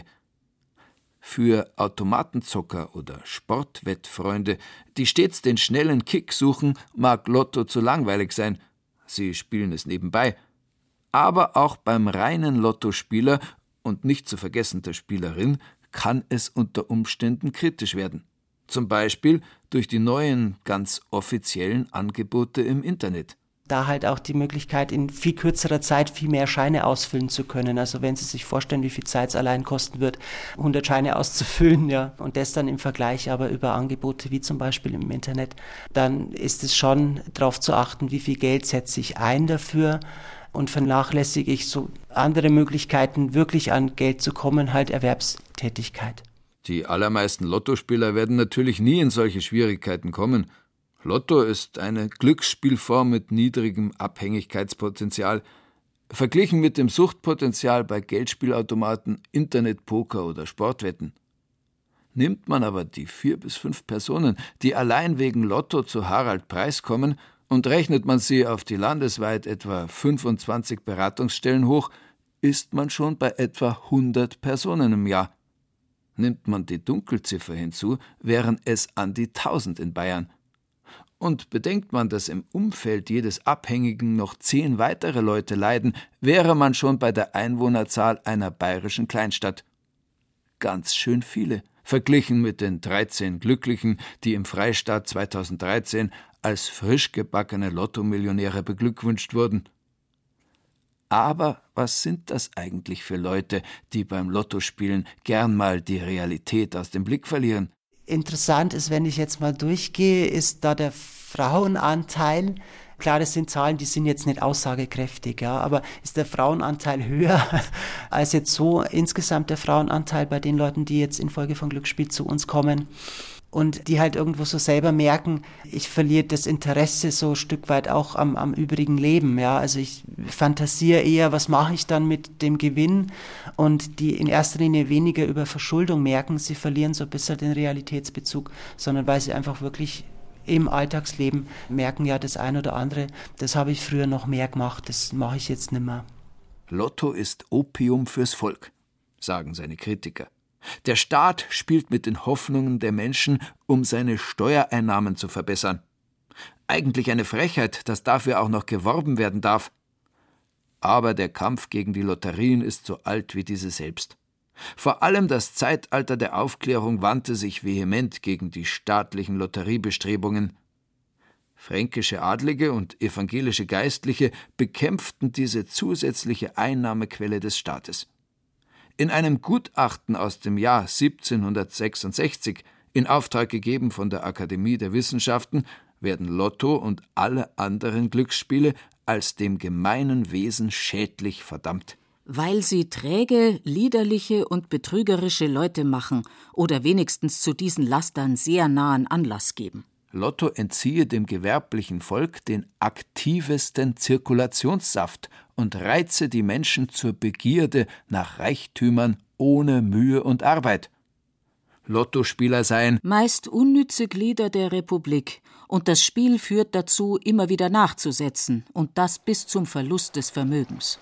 Für Automatenzocker oder Sportwettfreunde, die stets den schnellen Kick suchen, mag Lotto zu langweilig sein. Sie spielen es nebenbei. Aber auch beim reinen Lottospieler und nicht zu vergessen der Spielerin, kann es unter Umständen kritisch werden. Zum Beispiel durch die neuen, ganz offiziellen Angebote im Internet. Da halt auch die Möglichkeit, in viel kürzerer Zeit viel mehr Scheine ausfüllen zu können. Also wenn Sie sich vorstellen, wie viel Zeit es allein kosten wird, hundert Scheine auszufüllen, ja, und das dann im Vergleich aber über Angebote wie zum Beispiel im Internet, dann ist es schon darauf zu achten, wie viel Geld setze ich ein dafür. und vernachlässige ich so andere Möglichkeiten, wirklich an Geld zu kommen, halt Erwerbstätigkeit. Die allermeisten Lottospieler werden natürlich nie in solche Schwierigkeiten kommen. Lotto ist eine Glücksspielform mit niedrigem Abhängigkeitspotenzial, verglichen mit dem Suchtpotenzial bei Geldspielautomaten, Internetpoker oder Sportwetten. Nimmt man aber die vier bis fünf Personen, die allein wegen Lotto zu Harald Preis kommen, und rechnet man sie auf die landesweit etwa fünfundzwanzig Beratungsstellen hoch, ist man schon bei etwa hundert Personen im Jahr. Nimmt man die Dunkelziffer hinzu, wären es an die tausend in Bayern. Und bedenkt man, dass im Umfeld jedes Abhängigen noch zehn weitere Leute leiden, wäre man schon bei der Einwohnerzahl einer bayerischen Kleinstadt. Ganz schön viele, verglichen mit den dreizehn Glücklichen, die im Freistaat zweitausenddreizehn als frisch gebackene Lottomillionäre beglückwünscht wurden. Aber was sind das eigentlich für Leute, die beim Lottospielen gern mal die Realität aus dem Blick verlieren? Interessant ist, wenn ich jetzt mal durchgehe, ist da der Frauenanteil. Klar, das sind Zahlen, die sind jetzt nicht aussagekräftig, ja, aber ist der Frauenanteil höher als jetzt so insgesamt der Frauenanteil bei den Leuten, die jetzt infolge von Glücksspiel zu uns kommen? Und die halt irgendwo so selber merken, ich verliere das Interesse so ein Stück weit auch am, am übrigen Leben. Ja? Also ich fantasiere eher, was mache ich dann mit dem Gewinn? Und die in erster Linie weniger über Verschuldung merken, sie verlieren so ein bisschen den Realitätsbezug, sondern weil sie einfach wirklich im Alltagsleben merken, ja, das eine oder andere, das habe ich früher noch mehr gemacht, das mache ich jetzt nicht mehr. Lotto ist Opium fürs Volk, sagen seine Kritiker. Der Staat spielt mit den Hoffnungen der Menschen, um seine Steuereinnahmen zu verbessern. Eigentlich eine Frechheit, dass dafür auch noch geworben werden darf. Aber der Kampf gegen die Lotterien ist so alt wie diese selbst. Vor allem das Zeitalter der Aufklärung wandte sich vehement gegen die staatlichen Lotteriebestrebungen. Fränkische Adlige und evangelische Geistliche bekämpften diese zusätzliche Einnahmequelle des Staates. In einem Gutachten aus dem Jahr siebzehnhundertsechsundsechzig, in Auftrag gegeben von der Akademie der Wissenschaften, werden Lotto und alle anderen Glücksspiele als dem gemeinen Wesen schädlich verdammt. Weil sie träge, liederliche und betrügerische Leute machen oder wenigstens zu diesen Lastern sehr nahen Anlass geben. Lotto entziehe dem gewerblichen Volk den aktivesten Zirkulationssaft und reize die Menschen zur Begierde nach Reichtümern ohne Mühe und Arbeit. Lottospieler seien meist unnütze Glieder der Republik, und das Spiel führt dazu, immer wieder nachzusetzen, und das bis zum Verlust des Vermögens.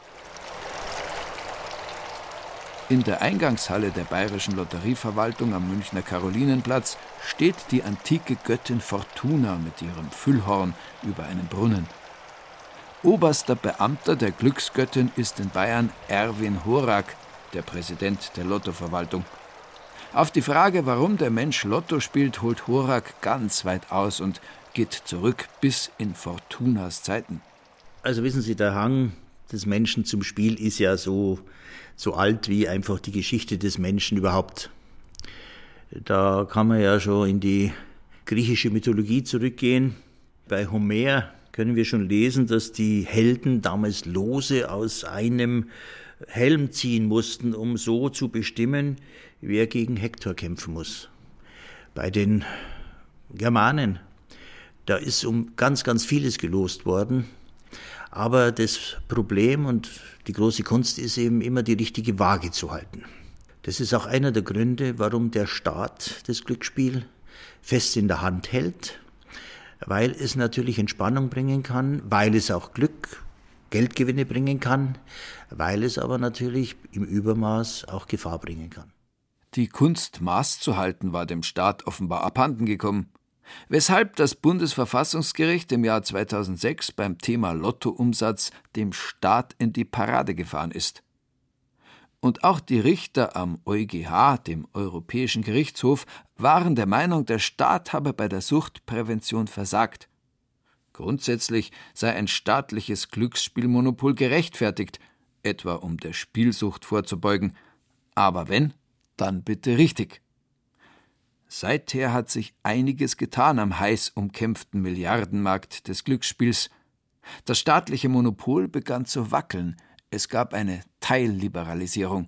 In der Eingangshalle der Bayerischen Lotterieverwaltung am Münchner Karolinenplatz steht die antike Göttin Fortuna mit ihrem Füllhorn über einem Brunnen. Oberster Beamter der Glücksgöttin ist in Bayern Erwin Horak, der Präsident der Lottoverwaltung. Auf die Frage, warum der Mensch Lotto spielt, holt Horak ganz weit aus und geht zurück bis in Fortunas Zeiten. Also wissen Sie, der Hang des Menschen zum Spiel ist ja so, so alt wie einfach die Geschichte des Menschen überhaupt. Da kann man ja schon in die griechische Mythologie zurückgehen. Bei Homer können wir schon lesen, dass die Helden damals Lose aus einem Helm ziehen mussten, um so zu bestimmen, wer gegen Hektor kämpfen muss. Bei den Germanen, da ist um ganz, ganz vieles gelost worden. Aber das Problem und die große Kunst ist eben immer, die richtige Waage zu halten. Das ist auch einer der Gründe, warum der Staat das Glücksspiel fest in der Hand hält, weil es natürlich Entspannung bringen kann, weil es auch Glück, Geldgewinne bringen kann, weil es aber natürlich im Übermaß auch Gefahr bringen kann. Die Kunst, Maß zu halten, war dem Staat offenbar abhanden gekommen, weshalb das Bundesverfassungsgericht im Jahr zweitausendsechs beim Thema Lottoumsatz dem Staat in die Parade gefahren ist. Und auch die Richter am EuGH, dem Europäischen Gerichtshof, waren der Meinung, der Staat habe bei der Suchtprävention versagt. Grundsätzlich sei ein staatliches Glücksspielmonopol gerechtfertigt, etwa um der Spielsucht vorzubeugen. Aber wenn, dann bitte richtig. Seither hat sich einiges getan am heiß umkämpften Milliardenmarkt des Glücksspiels. Das staatliche Monopol begann zu wackeln. Es gab eine Teilliberalisierung.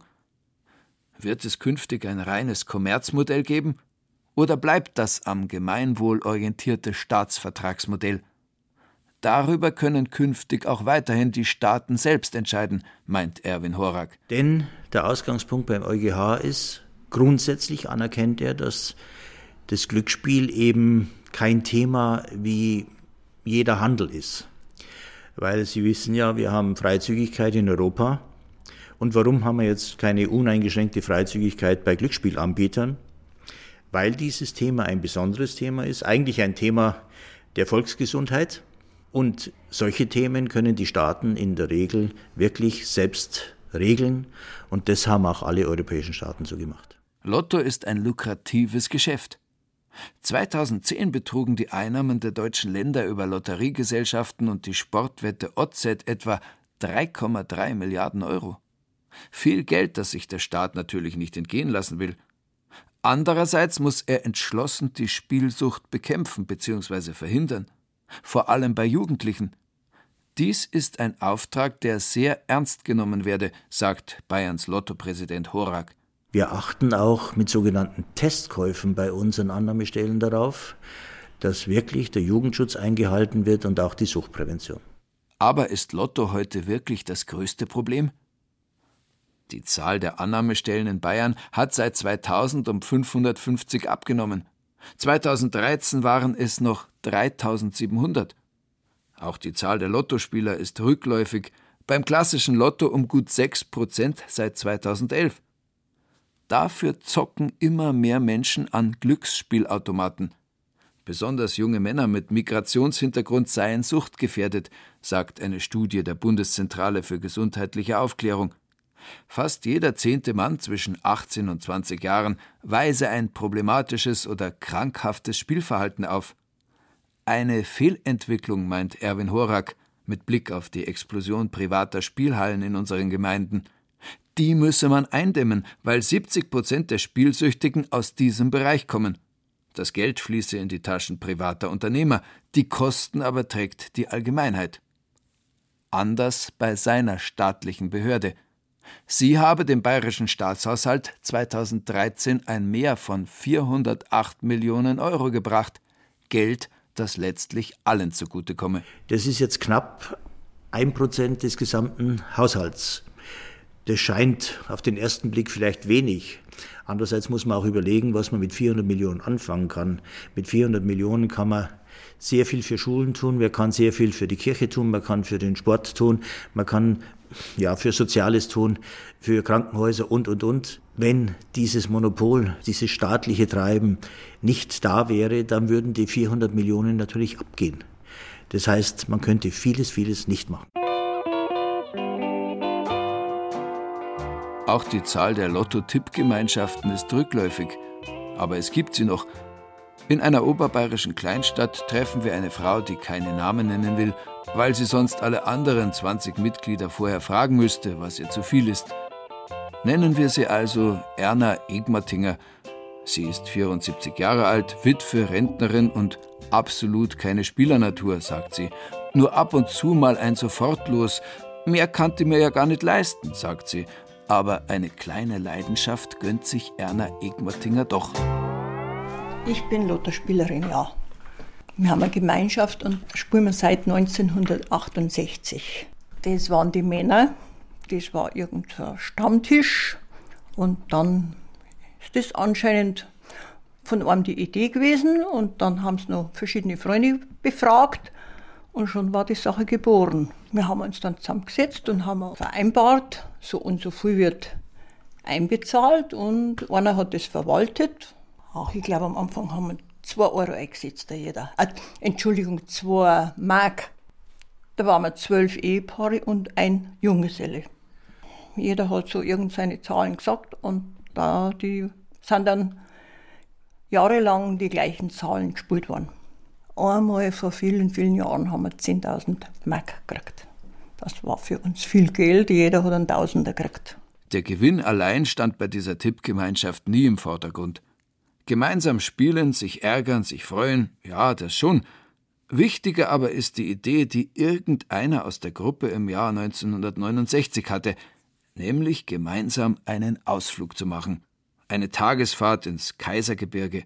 Wird es künftig ein reines Kommerzmodell geben? Oder bleibt das am Gemeinwohl orientierte Staatsvertragsmodell? Darüber können künftig auch weiterhin die Staaten selbst entscheiden, meint Erwin Horak. Denn der Ausgangspunkt beim EuGH ist, grundsätzlich anerkennt er, dass das Glücksspiel eben kein Thema wie jeder Handel ist. Weil Sie wissen ja, wir haben Freizügigkeit in Europa. Und warum haben wir jetzt keine uneingeschränkte Freizügigkeit bei Glücksspielanbietern? Weil dieses Thema ein besonderes Thema ist, eigentlich ein Thema der Volksgesundheit. Und solche Themen können die Staaten in der Regel wirklich selbst regeln. Und das haben auch alle europäischen Staaten so gemacht. Lotto ist ein lukratives Geschäft. zweitausendzehn betrugen die Einnahmen der deutschen Länder über Lotteriegesellschaften und die Sportwette O Z etwa drei Komma drei Milliarden Euro. Viel Geld, das sich der Staat natürlich nicht entgehen lassen will. Andererseits muss er entschlossen die Spielsucht bekämpfen bzw. verhindern. Vor allem bei Jugendlichen. Dies ist ein Auftrag, der sehr ernst genommen werde, sagt Bayerns Lotto-Präsident Horak. Wir achten auch mit sogenannten Testkäufen bei unseren Annahmestellen darauf, dass wirklich der Jugendschutz eingehalten wird und auch die Suchtprävention. Aber ist Lotto heute wirklich das größte Problem? Die Zahl der Annahmestellen in Bayern hat seit zweitausend um fünfhundertfünfzig abgenommen. zweitausenddreizehn waren es noch dreitausendsiebenhundert. Auch die Zahl der Lottospieler ist rückläufig, beim klassischen Lotto um gut sechs Prozent seit zweitausendelf. Dafür zocken immer mehr Menschen an Glücksspielautomaten. Besonders junge Männer mit Migrationshintergrund seien suchtgefährdet, sagt eine Studie der Bundeszentrale für gesundheitliche Aufklärung. Fast jeder zehnte Mann zwischen achtzehn und zwanzig Jahren weise ein problematisches oder krankhaftes Spielverhalten auf. Eine Fehlentwicklung, meint Erwin Horak, mit Blick auf die Explosion privater Spielhallen in unseren Gemeinden. Die müsse man eindämmen, weil siebzig Prozent der Spielsüchtigen aus diesem Bereich kommen. Das Geld fließe in die Taschen privater Unternehmer, die Kosten aber trägt die Allgemeinheit. Anders bei seiner staatlichen Behörde. Sie habe dem bayerischen Staatshaushalt zweitausenddreizehn ein Mehr von vierhundertacht Millionen Euro gebracht. Geld, das letztlich allen zugutekomme. Das ist jetzt knapp ein Prozent des gesamten Haushalts. Das scheint auf den ersten Blick vielleicht wenig. Andererseits muss man auch überlegen, was man mit vierhundert Millionen anfangen kann. Mit vierhundert Millionen kann man sehr viel für Schulen tun, man kann sehr viel für die Kirche tun, man kann für den Sport tun, man kann ja für Soziales tun, für Krankenhäuser und, und, und. Wenn dieses Monopol, dieses staatliche Treiben nicht da wäre, dann würden die vierhundert Millionen natürlich abgehen. Das heißt, man könnte vieles, vieles nicht machen. Auch die Zahl der Lotto-Tippgemeinschaften ist rückläufig. Aber es gibt sie noch. In einer oberbayerischen Kleinstadt treffen wir eine Frau, die keine Namen nennen will, weil sie sonst alle anderen zwanzig Mitglieder vorher fragen müsste, was ihr zu viel ist. Nennen wir sie also Erna Egmatinger. Sie ist vierundsiebzig Jahre alt, Witwe, Rentnerin und absolut keine Spielernatur, sagt sie. Nur ab und zu mal ein Sofortlos. Mehr kannte mir ja gar nicht leisten, sagt sie. Aber eine kleine Leidenschaft gönnt sich Erna Egmatinger doch. Ich bin Lottospielerin, ja. Wir haben eine Gemeinschaft und spielen wir seit neunzehnhundertachtundsechzig. Das waren die Männer, das war irgendein Stammtisch und dann ist das anscheinend von einem die Idee gewesen und dann haben sie noch verschiedene Freunde befragt und schon war die Sache geboren. Wir haben uns dann zusammengesetzt und haben vereinbart, so und so viel wird einbezahlt und einer hat das verwaltet. Ach, ich glaube, am Anfang haben wir zwei Euro eingesetzt, jeder. Äh, Entschuldigung, zwei Mark. Da waren wir zwölf Ehepaare und ein Junggeselle. Jeder hat so irgendeine Zahlen gesagt und da die sind dann jahrelang die gleichen Zahlen gespielt worden. Einmal vor vielen, vielen Jahren haben wir zehntausend Mark gekriegt. Das war für uns viel Geld, jeder hat einen Tausender gekriegt. Der Gewinn allein stand bei dieser Tippgemeinschaft nie im Vordergrund. Gemeinsam spielen, sich ärgern, sich freuen, ja, das schon. Wichtiger aber ist die Idee, die irgendeiner aus der Gruppe im Jahr neunzehnhundertneunundsechzig hatte, nämlich gemeinsam einen Ausflug zu machen. Eine Tagesfahrt ins Kaisergebirge.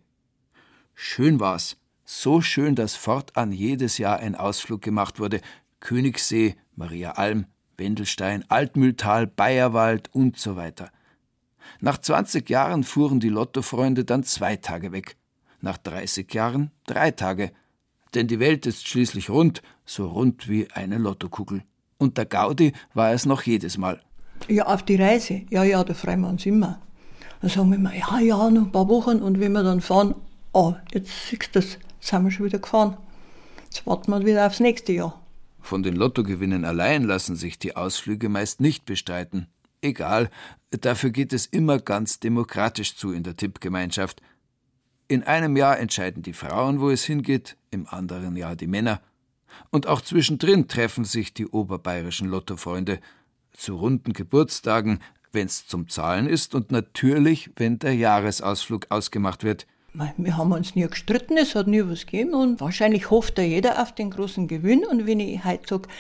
Schön war's. So schön, dass fortan jedes Jahr ein Ausflug gemacht wurde. Königssee, Mariaalm, Wendelstein, Altmühltal, Bayerwald und so weiter. Nach zwanzig Jahren fuhren die Lottofreunde dann zwei Tage weg. Nach dreißig Jahren drei Tage. Denn die Welt ist schließlich rund, so rund wie eine Lottokugel. Und der Gaudi war es noch jedes Mal. Ja, auf die Reise. Ja, ja, da freuen wir uns immer. Dann sagen wir immer, ja, ja, noch ein paar Wochen. Und wenn wir dann fahren, oh, jetzt siehst du das, sind wir schon wieder gefahren. Jetzt warten wir wieder aufs nächste Jahr. Von den Lottogewinnen allein lassen sich die Ausflüge meist nicht bestreiten. Egal, dafür geht es immer ganz demokratisch zu in der Tippgemeinschaft. In einem Jahr entscheiden die Frauen, wo es hingeht, im anderen Jahr die Männer. Und auch zwischendrin treffen sich die oberbayerischen Lottofreunde. Zu runden Geburtstagen, wenn's zum Zahlen ist und natürlich, wenn der Jahresausflug ausgemacht wird. Wir haben uns nie gestritten, es hat nie was gegeben und wahrscheinlich hofft ja jeder auf den großen Gewinn. Und wenn ich heute sage,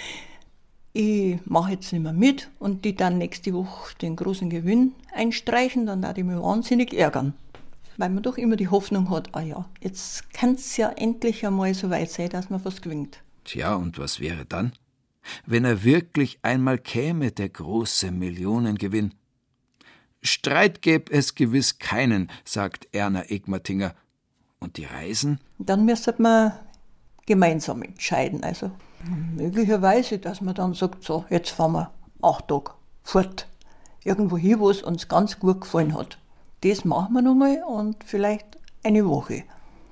ich mache jetzt nicht mehr mit und die dann nächste Woche den großen Gewinn einstreichen, dann würde ich mich wahnsinnig ärgern. Weil man doch immer die Hoffnung hat, ah ja, jetzt kann es ja endlich einmal so weit sein, dass man was gewinnt. Tja, und was wäre dann? Wenn er wirklich einmal käme, der große Millionengewinn. Streit gäbe es gewiss keinen, sagt Erna Egmatinger. Und die Reisen? Dann müsste man gemeinsam entscheiden. Also möglicherweise, dass man dann sagt, so, jetzt fahren wir acht Tage fort. Irgendwo hin, wo es uns ganz gut gefallen hat. Das machen wir nochmal und vielleicht eine Woche.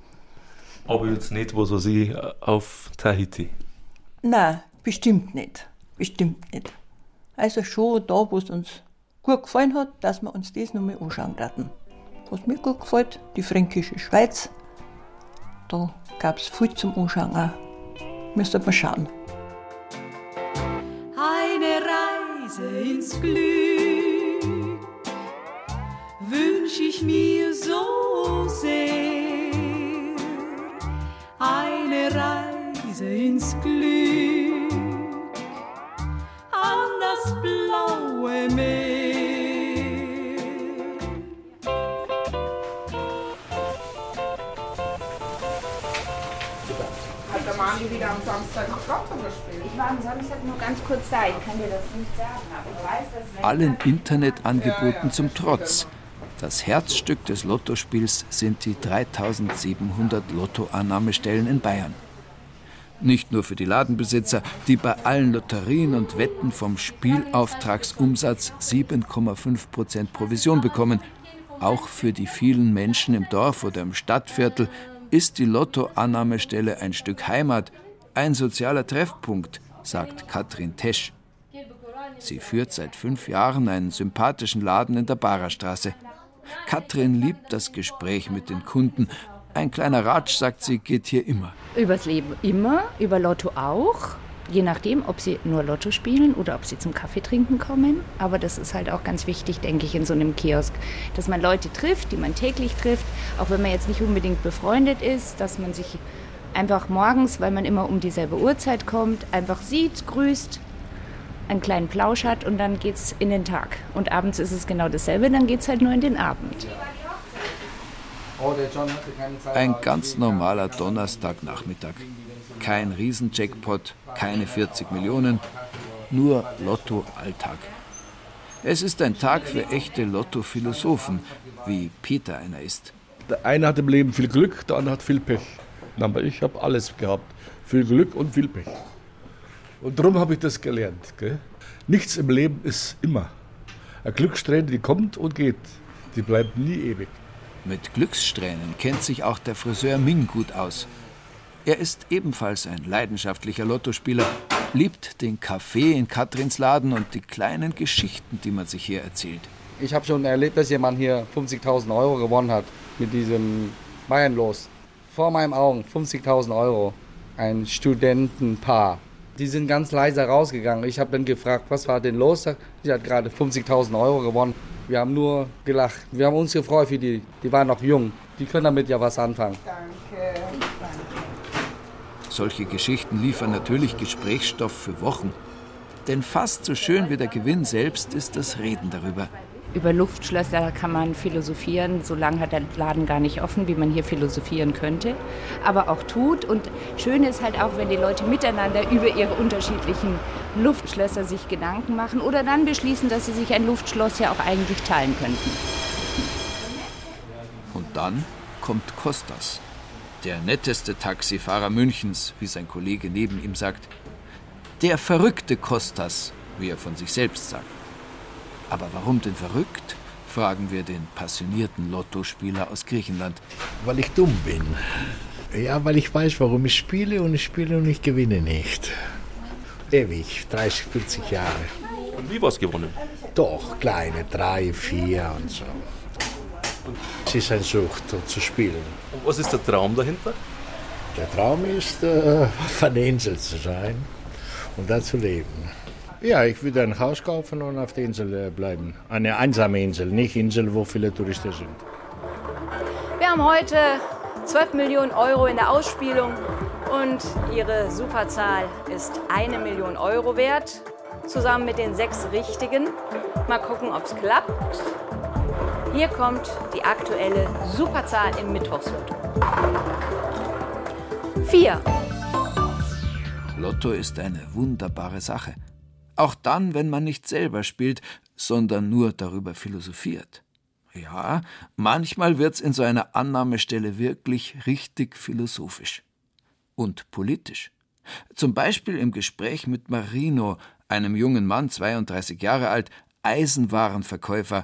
Aber jetzt nicht, was weiß ich, auf Tahiti? Nein, bestimmt nicht. Bestimmt nicht. Also schon da, wo es uns gut gefallen hat, dass wir uns das nochmal anschauen werden. Was mir gut gefällt, die Fränkische Schweiz. Da gab es viel zum Anschauen auch. Müsste man schauen. Eine Reise ins Glück wünsch ich mir so sehr. Eine Reise ins Glück an das blaue Meer. Hat der Mani wieder am Samstag noch Lotto gespielt? Ich war am Samstag nur ganz kurz da, ich kann dir das nicht sagen, aber ich weiß, dass wenn... Allen Internetangeboten zum Trotz. Das Herzstück des Lottospiels sind die dreitausendsiebenhundert Lottoannahmestellen in Bayern. Nicht nur für die Ladenbesitzer, die bei allen Lotterien und Wetten vom Spielauftragsumsatz sieben Komma fünf Prozent Provision bekommen. Auch für die vielen Menschen im Dorf oder im Stadtviertel ist die Lottoannahmestelle ein Stück Heimat, ein sozialer Treffpunkt, sagt Katrin Tesch. Sie führt seit fünf Jahren einen sympathischen Laden in der Barerstraße. Katrin liebt das Gespräch mit den Kunden. Ein kleiner Ratsch, sagt sie, geht hier immer. Übers Leben immer, über Lotto auch. Je nachdem, ob sie nur Lotto spielen oder ob sie zum Kaffee trinken kommen. Aber das ist halt auch ganz wichtig, denke ich, in so einem Kiosk. Dass man Leute trifft, die man täglich trifft. Auch wenn man jetzt nicht unbedingt befreundet ist. Dass man sich einfach morgens, weil man immer um dieselbe Uhrzeit kommt, einfach sieht, grüßt, einen kleinen Plausch hat und dann geht's in den Tag. Und abends ist es genau dasselbe, dann geht's halt nur in den Abend. Ein ganz normaler Donnerstagnachmittag. Kein Riesenjackpot, keine vierzig Millionen, nur Lotto-Alltag. Es ist ein Tag für echte Lotto-Philosophen, wie Peter einer ist. Der eine hat im Leben viel Glück, der andere hat viel Pech. Aber ich habe alles gehabt. Viel Glück und viel Pech. Und darum habe ich das gelernt. Gell? Nichts im Leben ist immer. Eine Glückssträhne, die kommt und geht. Die bleibt nie ewig. Mit Glückssträhnen kennt sich auch der Friseur Ming gut aus. Er ist ebenfalls ein leidenschaftlicher Lottospieler, liebt den Kaffee in Katrins Laden und die kleinen Geschichten, die man sich hier erzählt. Ich habe schon erlebt, dass jemand hier fünfzigtausend Euro gewonnen hat mit diesem Bayernlos. Vor meinen Augen fünfzigtausend Euro. Ein Studentenpaar. Die sind ganz leise rausgegangen. Ich habe dann gefragt, was war denn los? Sie hat gerade fünfzigtausend Euro gewonnen. Wir haben nur gelacht. Wir haben uns gefreut für die. Die waren noch jung. Die können damit ja was anfangen. Danke. Solche Geschichten liefern natürlich Gesprächsstoff für Wochen. Denn fast so schön wie der Gewinn selbst ist das Reden darüber. Über Luftschlösser kann man philosophieren, so lange hat der Laden gar nicht offen, wie man hier philosophieren könnte, aber auch tut. Und schön ist halt auch, wenn die Leute miteinander über ihre unterschiedlichen Luftschlösser sich Gedanken machen oder dann beschließen, dass sie sich ein Luftschloss ja auch eigentlich teilen könnten. Und dann kommt Kostas, der netteste Taxifahrer Münchens, wie sein Kollege neben ihm sagt. Der verrückte Kostas, wie er von sich selbst sagt. Aber warum denn verrückt? Fragen wir den passionierten Lottospieler aus Griechenland. Weil ich dumm bin. Ja, weil ich weiß, warum ich spiele und ich spiele und ich gewinne nicht. Ewig, dreißig, vierzig Jahre. Und wie was gewonnen? Doch, kleine, drei, vier und so. Es ist eine Sucht, zu spielen. Und was ist der Traum dahinter? Der Traum ist, äh, auf einer Insel zu sein und da zu leben. Ja, ich würde ein Haus kaufen und auf der Insel bleiben. Eine einsame Insel, nicht Insel, wo viele Touristen sind. Wir haben heute zwölf Millionen Euro in der Ausspielung und Ihre Superzahl ist eine Million Euro wert, zusammen mit den sechs Richtigen. Mal gucken, ob es klappt. Hier kommt die aktuelle Superzahl im Mittwochslotto. Vier. Lotto ist eine wunderbare Sache. Auch dann, wenn man nicht selber spielt, sondern nur darüber philosophiert. Ja, manchmal wird's in so einer Annahmestelle wirklich richtig philosophisch. Und politisch. Zum Beispiel im Gespräch mit Marino, einem jungen Mann, zweiunddreißig Jahre alt, Eisenwarenverkäufer.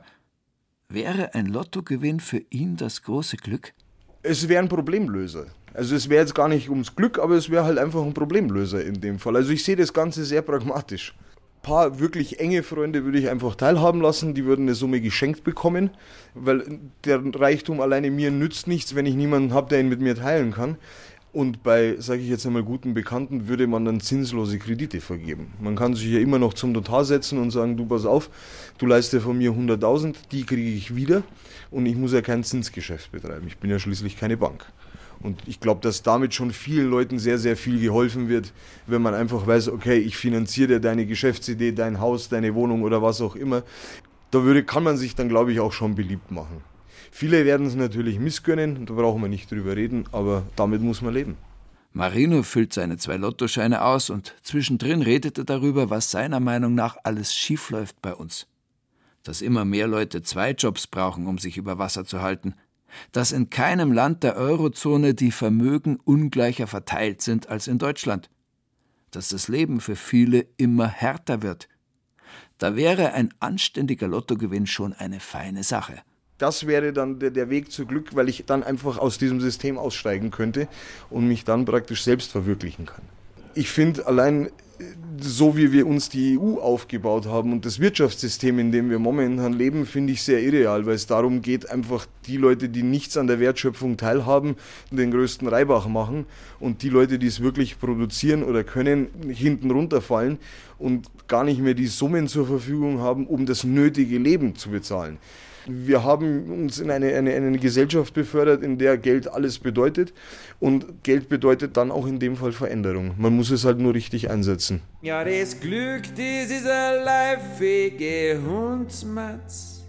Wäre ein Lottogewinn für ihn das große Glück? Es wäre ein Problemlöser. Also es wäre jetzt gar nicht ums Glück, aber es wäre halt einfach ein Problemlöser in dem Fall. Also ich sehe das Ganze sehr pragmatisch. Ein paar wirklich enge Freunde würde ich einfach teilhaben lassen, die würden eine Summe geschenkt bekommen, weil der Reichtum alleine mir nützt nichts, wenn ich niemanden habe, der ihn mit mir teilen kann. Und bei, sage ich jetzt einmal, guten Bekannten würde man dann zinslose Kredite vergeben. Man kann sich ja immer noch zum Notar setzen und sagen, du pass auf, du leistest von mir hunderttausend, die kriege ich wieder und ich muss ja kein Zinsgeschäft betreiben. Ich bin ja schließlich keine Bank. Und ich glaube, dass damit schon vielen Leuten sehr, sehr viel geholfen wird, wenn man einfach weiß, okay, ich finanziere dir deine Geschäftsidee, dein Haus, deine Wohnung oder was auch immer. Da würde, kann man sich dann, glaube ich, auch schon beliebt machen. Viele werden es natürlich missgönnen, da brauchen wir nicht drüber reden, aber damit muss man leben. Marino füllt seine zwei Lottoscheine aus und zwischendrin redet er darüber, was seiner Meinung nach alles schiefläuft bei uns. Dass immer mehr Leute zwei Jobs brauchen, um sich über Wasser zu halten. Dass in keinem Land der Eurozone die Vermögen ungleicher verteilt sind als in Deutschland. Dass das Leben für viele immer härter wird. Da wäre ein anständiger Lottogewinn schon eine feine Sache. Das wäre dann der, der Weg zu Glück, weil ich dann einfach aus diesem System aussteigen könnte und mich dann praktisch selbst verwirklichen kann. Ich finde allein, so wie wir uns die E U aufgebaut haben und das Wirtschaftssystem, in dem wir momentan leben, finde ich sehr irreal, weil es darum geht, einfach die Leute, die nichts an der Wertschöpfung teilhaben, den größten Reibach machen und die Leute, die es wirklich produzieren oder können, hinten runterfallen und gar nicht mehr die Summen zur Verfügung haben, um das nötige Leben zu bezahlen. Wir haben uns in eine, eine, eine Gesellschaft befördert, in der Geld alles bedeutet und Geld bedeutet dann auch in dem Fall Veränderung. Man muss es halt nur richtig einsetzen. Ja, das Glück, das ist ein läufige Hundsmatz.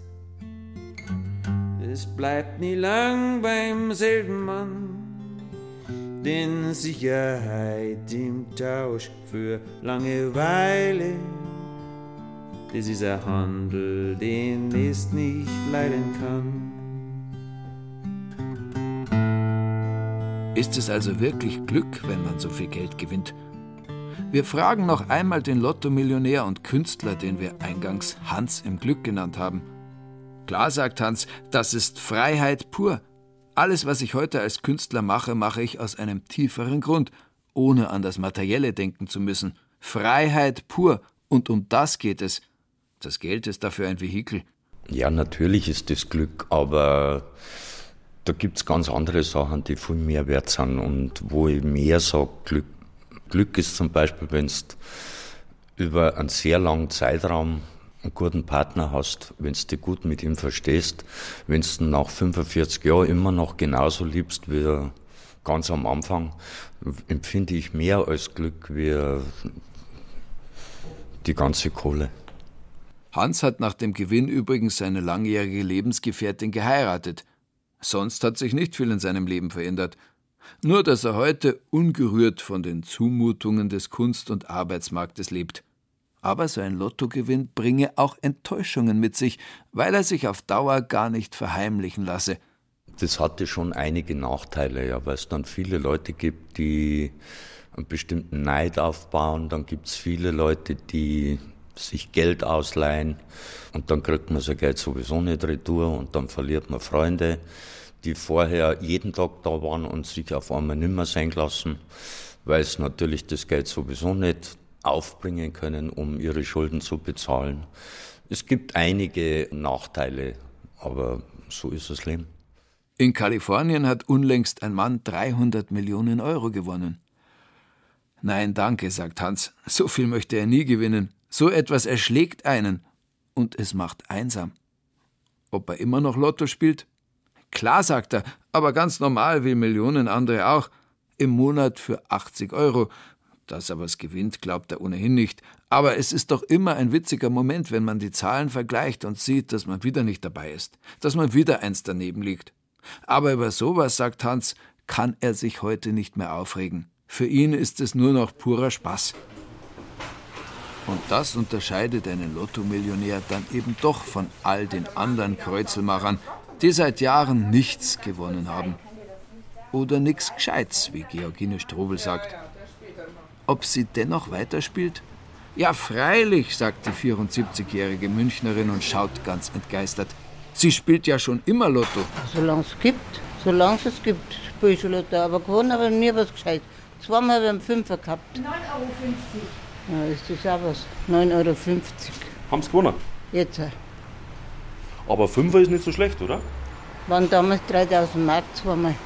Es bleibt nie lang beim selben Mann, denn Sicherheit im Tausch für Langeweile. Das ist ein Handel, den es nicht leiden kann. Ist es also wirklich Glück, wenn man so viel Geld gewinnt? Wir fragen noch einmal den Lottomillionär und Künstler, den wir eingangs Hans im Glück genannt haben. Klar, sagt Hans, das ist Freiheit pur. Alles, was ich heute als Künstler mache, mache ich aus einem tieferen Grund, ohne an das Materielle denken zu müssen. Freiheit pur, und um das geht es. Das Geld ist dafür ein Vehikel. Ja, natürlich ist das Glück, aber da gibt es ganz andere Sachen, die viel mehr wert sind und wo ich mehr sage, Glück. Glück ist zum Beispiel, wenn du über einen sehr langen Zeitraum einen guten Partner hast, wenn du dich gut mit ihm verstehst, wenn du ihn nach fünfundvierzig Jahren immer noch genauso liebst wie ganz am Anfang empfinde ich mehr als Glück wie die ganze Kohle. Hans hat nach dem Gewinn übrigens seine langjährige Lebensgefährtin geheiratet. Sonst hat sich nicht viel in seinem Leben verändert. Nur, dass er heute ungerührt von den Zumutungen des Kunst- und Arbeitsmarktes lebt. Aber so ein Lottogewinn bringe auch Enttäuschungen mit sich, weil er sich auf Dauer gar nicht verheimlichen lasse. Das hatte schon einige Nachteile, ja, weil es dann viele Leute gibt, die einen bestimmten Neid aufbauen. Dann gibt es viele Leute, die sich Geld ausleihen und dann kriegt man sein Geld sowieso nicht retour und dann verliert man Freunde, die vorher jeden Tag da waren und sich auf einmal nicht mehr sehen lassen, weil sie natürlich das Geld sowieso nicht aufbringen können, um ihre Schulden zu bezahlen. Es gibt einige Nachteile, aber so ist das Leben. In Kalifornien hat unlängst ein Mann dreihundert Millionen Euro gewonnen. Nein, danke, sagt Hans, so viel möchte er nie gewinnen. So etwas erschlägt einen und es macht einsam. Ob er immer noch Lotto spielt? Klar, sagt er, aber ganz normal, wie Millionen andere auch. Im Monat für achtzig Euro. Dass er was gewinnt, glaubt er ohnehin nicht. Aber es ist doch immer ein witziger Moment, wenn man die Zahlen vergleicht und sieht, dass man wieder nicht dabei ist. Dass man wieder eins daneben liegt. Aber über sowas, sagt Hans, kann er sich heute nicht mehr aufregen. Für ihn ist es nur noch purer Spaß. Und das unterscheidet einen Lottomillionär dann eben doch von all den anderen Kreuzelmachern, die seit Jahren nichts gewonnen haben. Oder nix Gescheites, wie Georgine Strobel sagt. Ob sie dennoch weiterspielt? Ja, freilich, sagt die vierundsiebzigjährige Münchnerin und schaut ganz entgeistert. Sie spielt ja schon immer Lotto. Solange es gibt, solange es gibt, spiele ich schon Lotto. Aber gewonnen habe ich nie was Gescheites. Zweimal habe ich einen Fünfer gehabt. neun Euro fünfzig. Ja, ist das auch was? neun Euro fünfzig. Haben Sie gewonnen? Jetzt. Aber Fünfer ist nicht so schlecht, oder? Waren damals dreitausend Mark zweimal.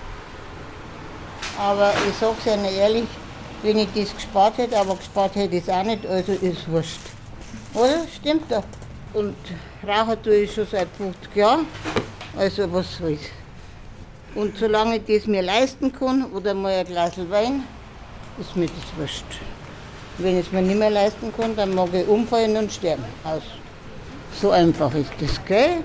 Aber ich sag's Ihnen ehrlich, wenn ich das gespart hätte, aber gespart hätte ich es auch nicht, also ist wurscht. Oder? Stimmt doch. Und rauchen tue ich schon seit fünfzig Jahren, also was soll's. Und solange ich das mir leisten kann, oder mal ein Glas Wein, ist mir das wurscht. Wenn ich es mir nicht mehr leisten kann, dann mag ich umfallen und sterben. Aus. So einfach ist das, gell?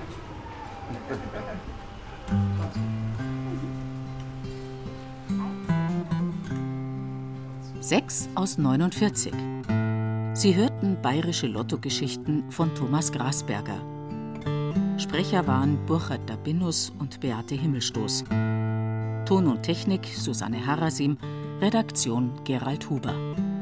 Sechs aus neunundvierzig. Sie hörten bayerische Lottogeschichten von Thomas Grasberger. Sprecher waren Burchard Dabinus und Beate Himmelstoß. Ton und Technik Susanne Harasim, Redaktion Gerald Huber.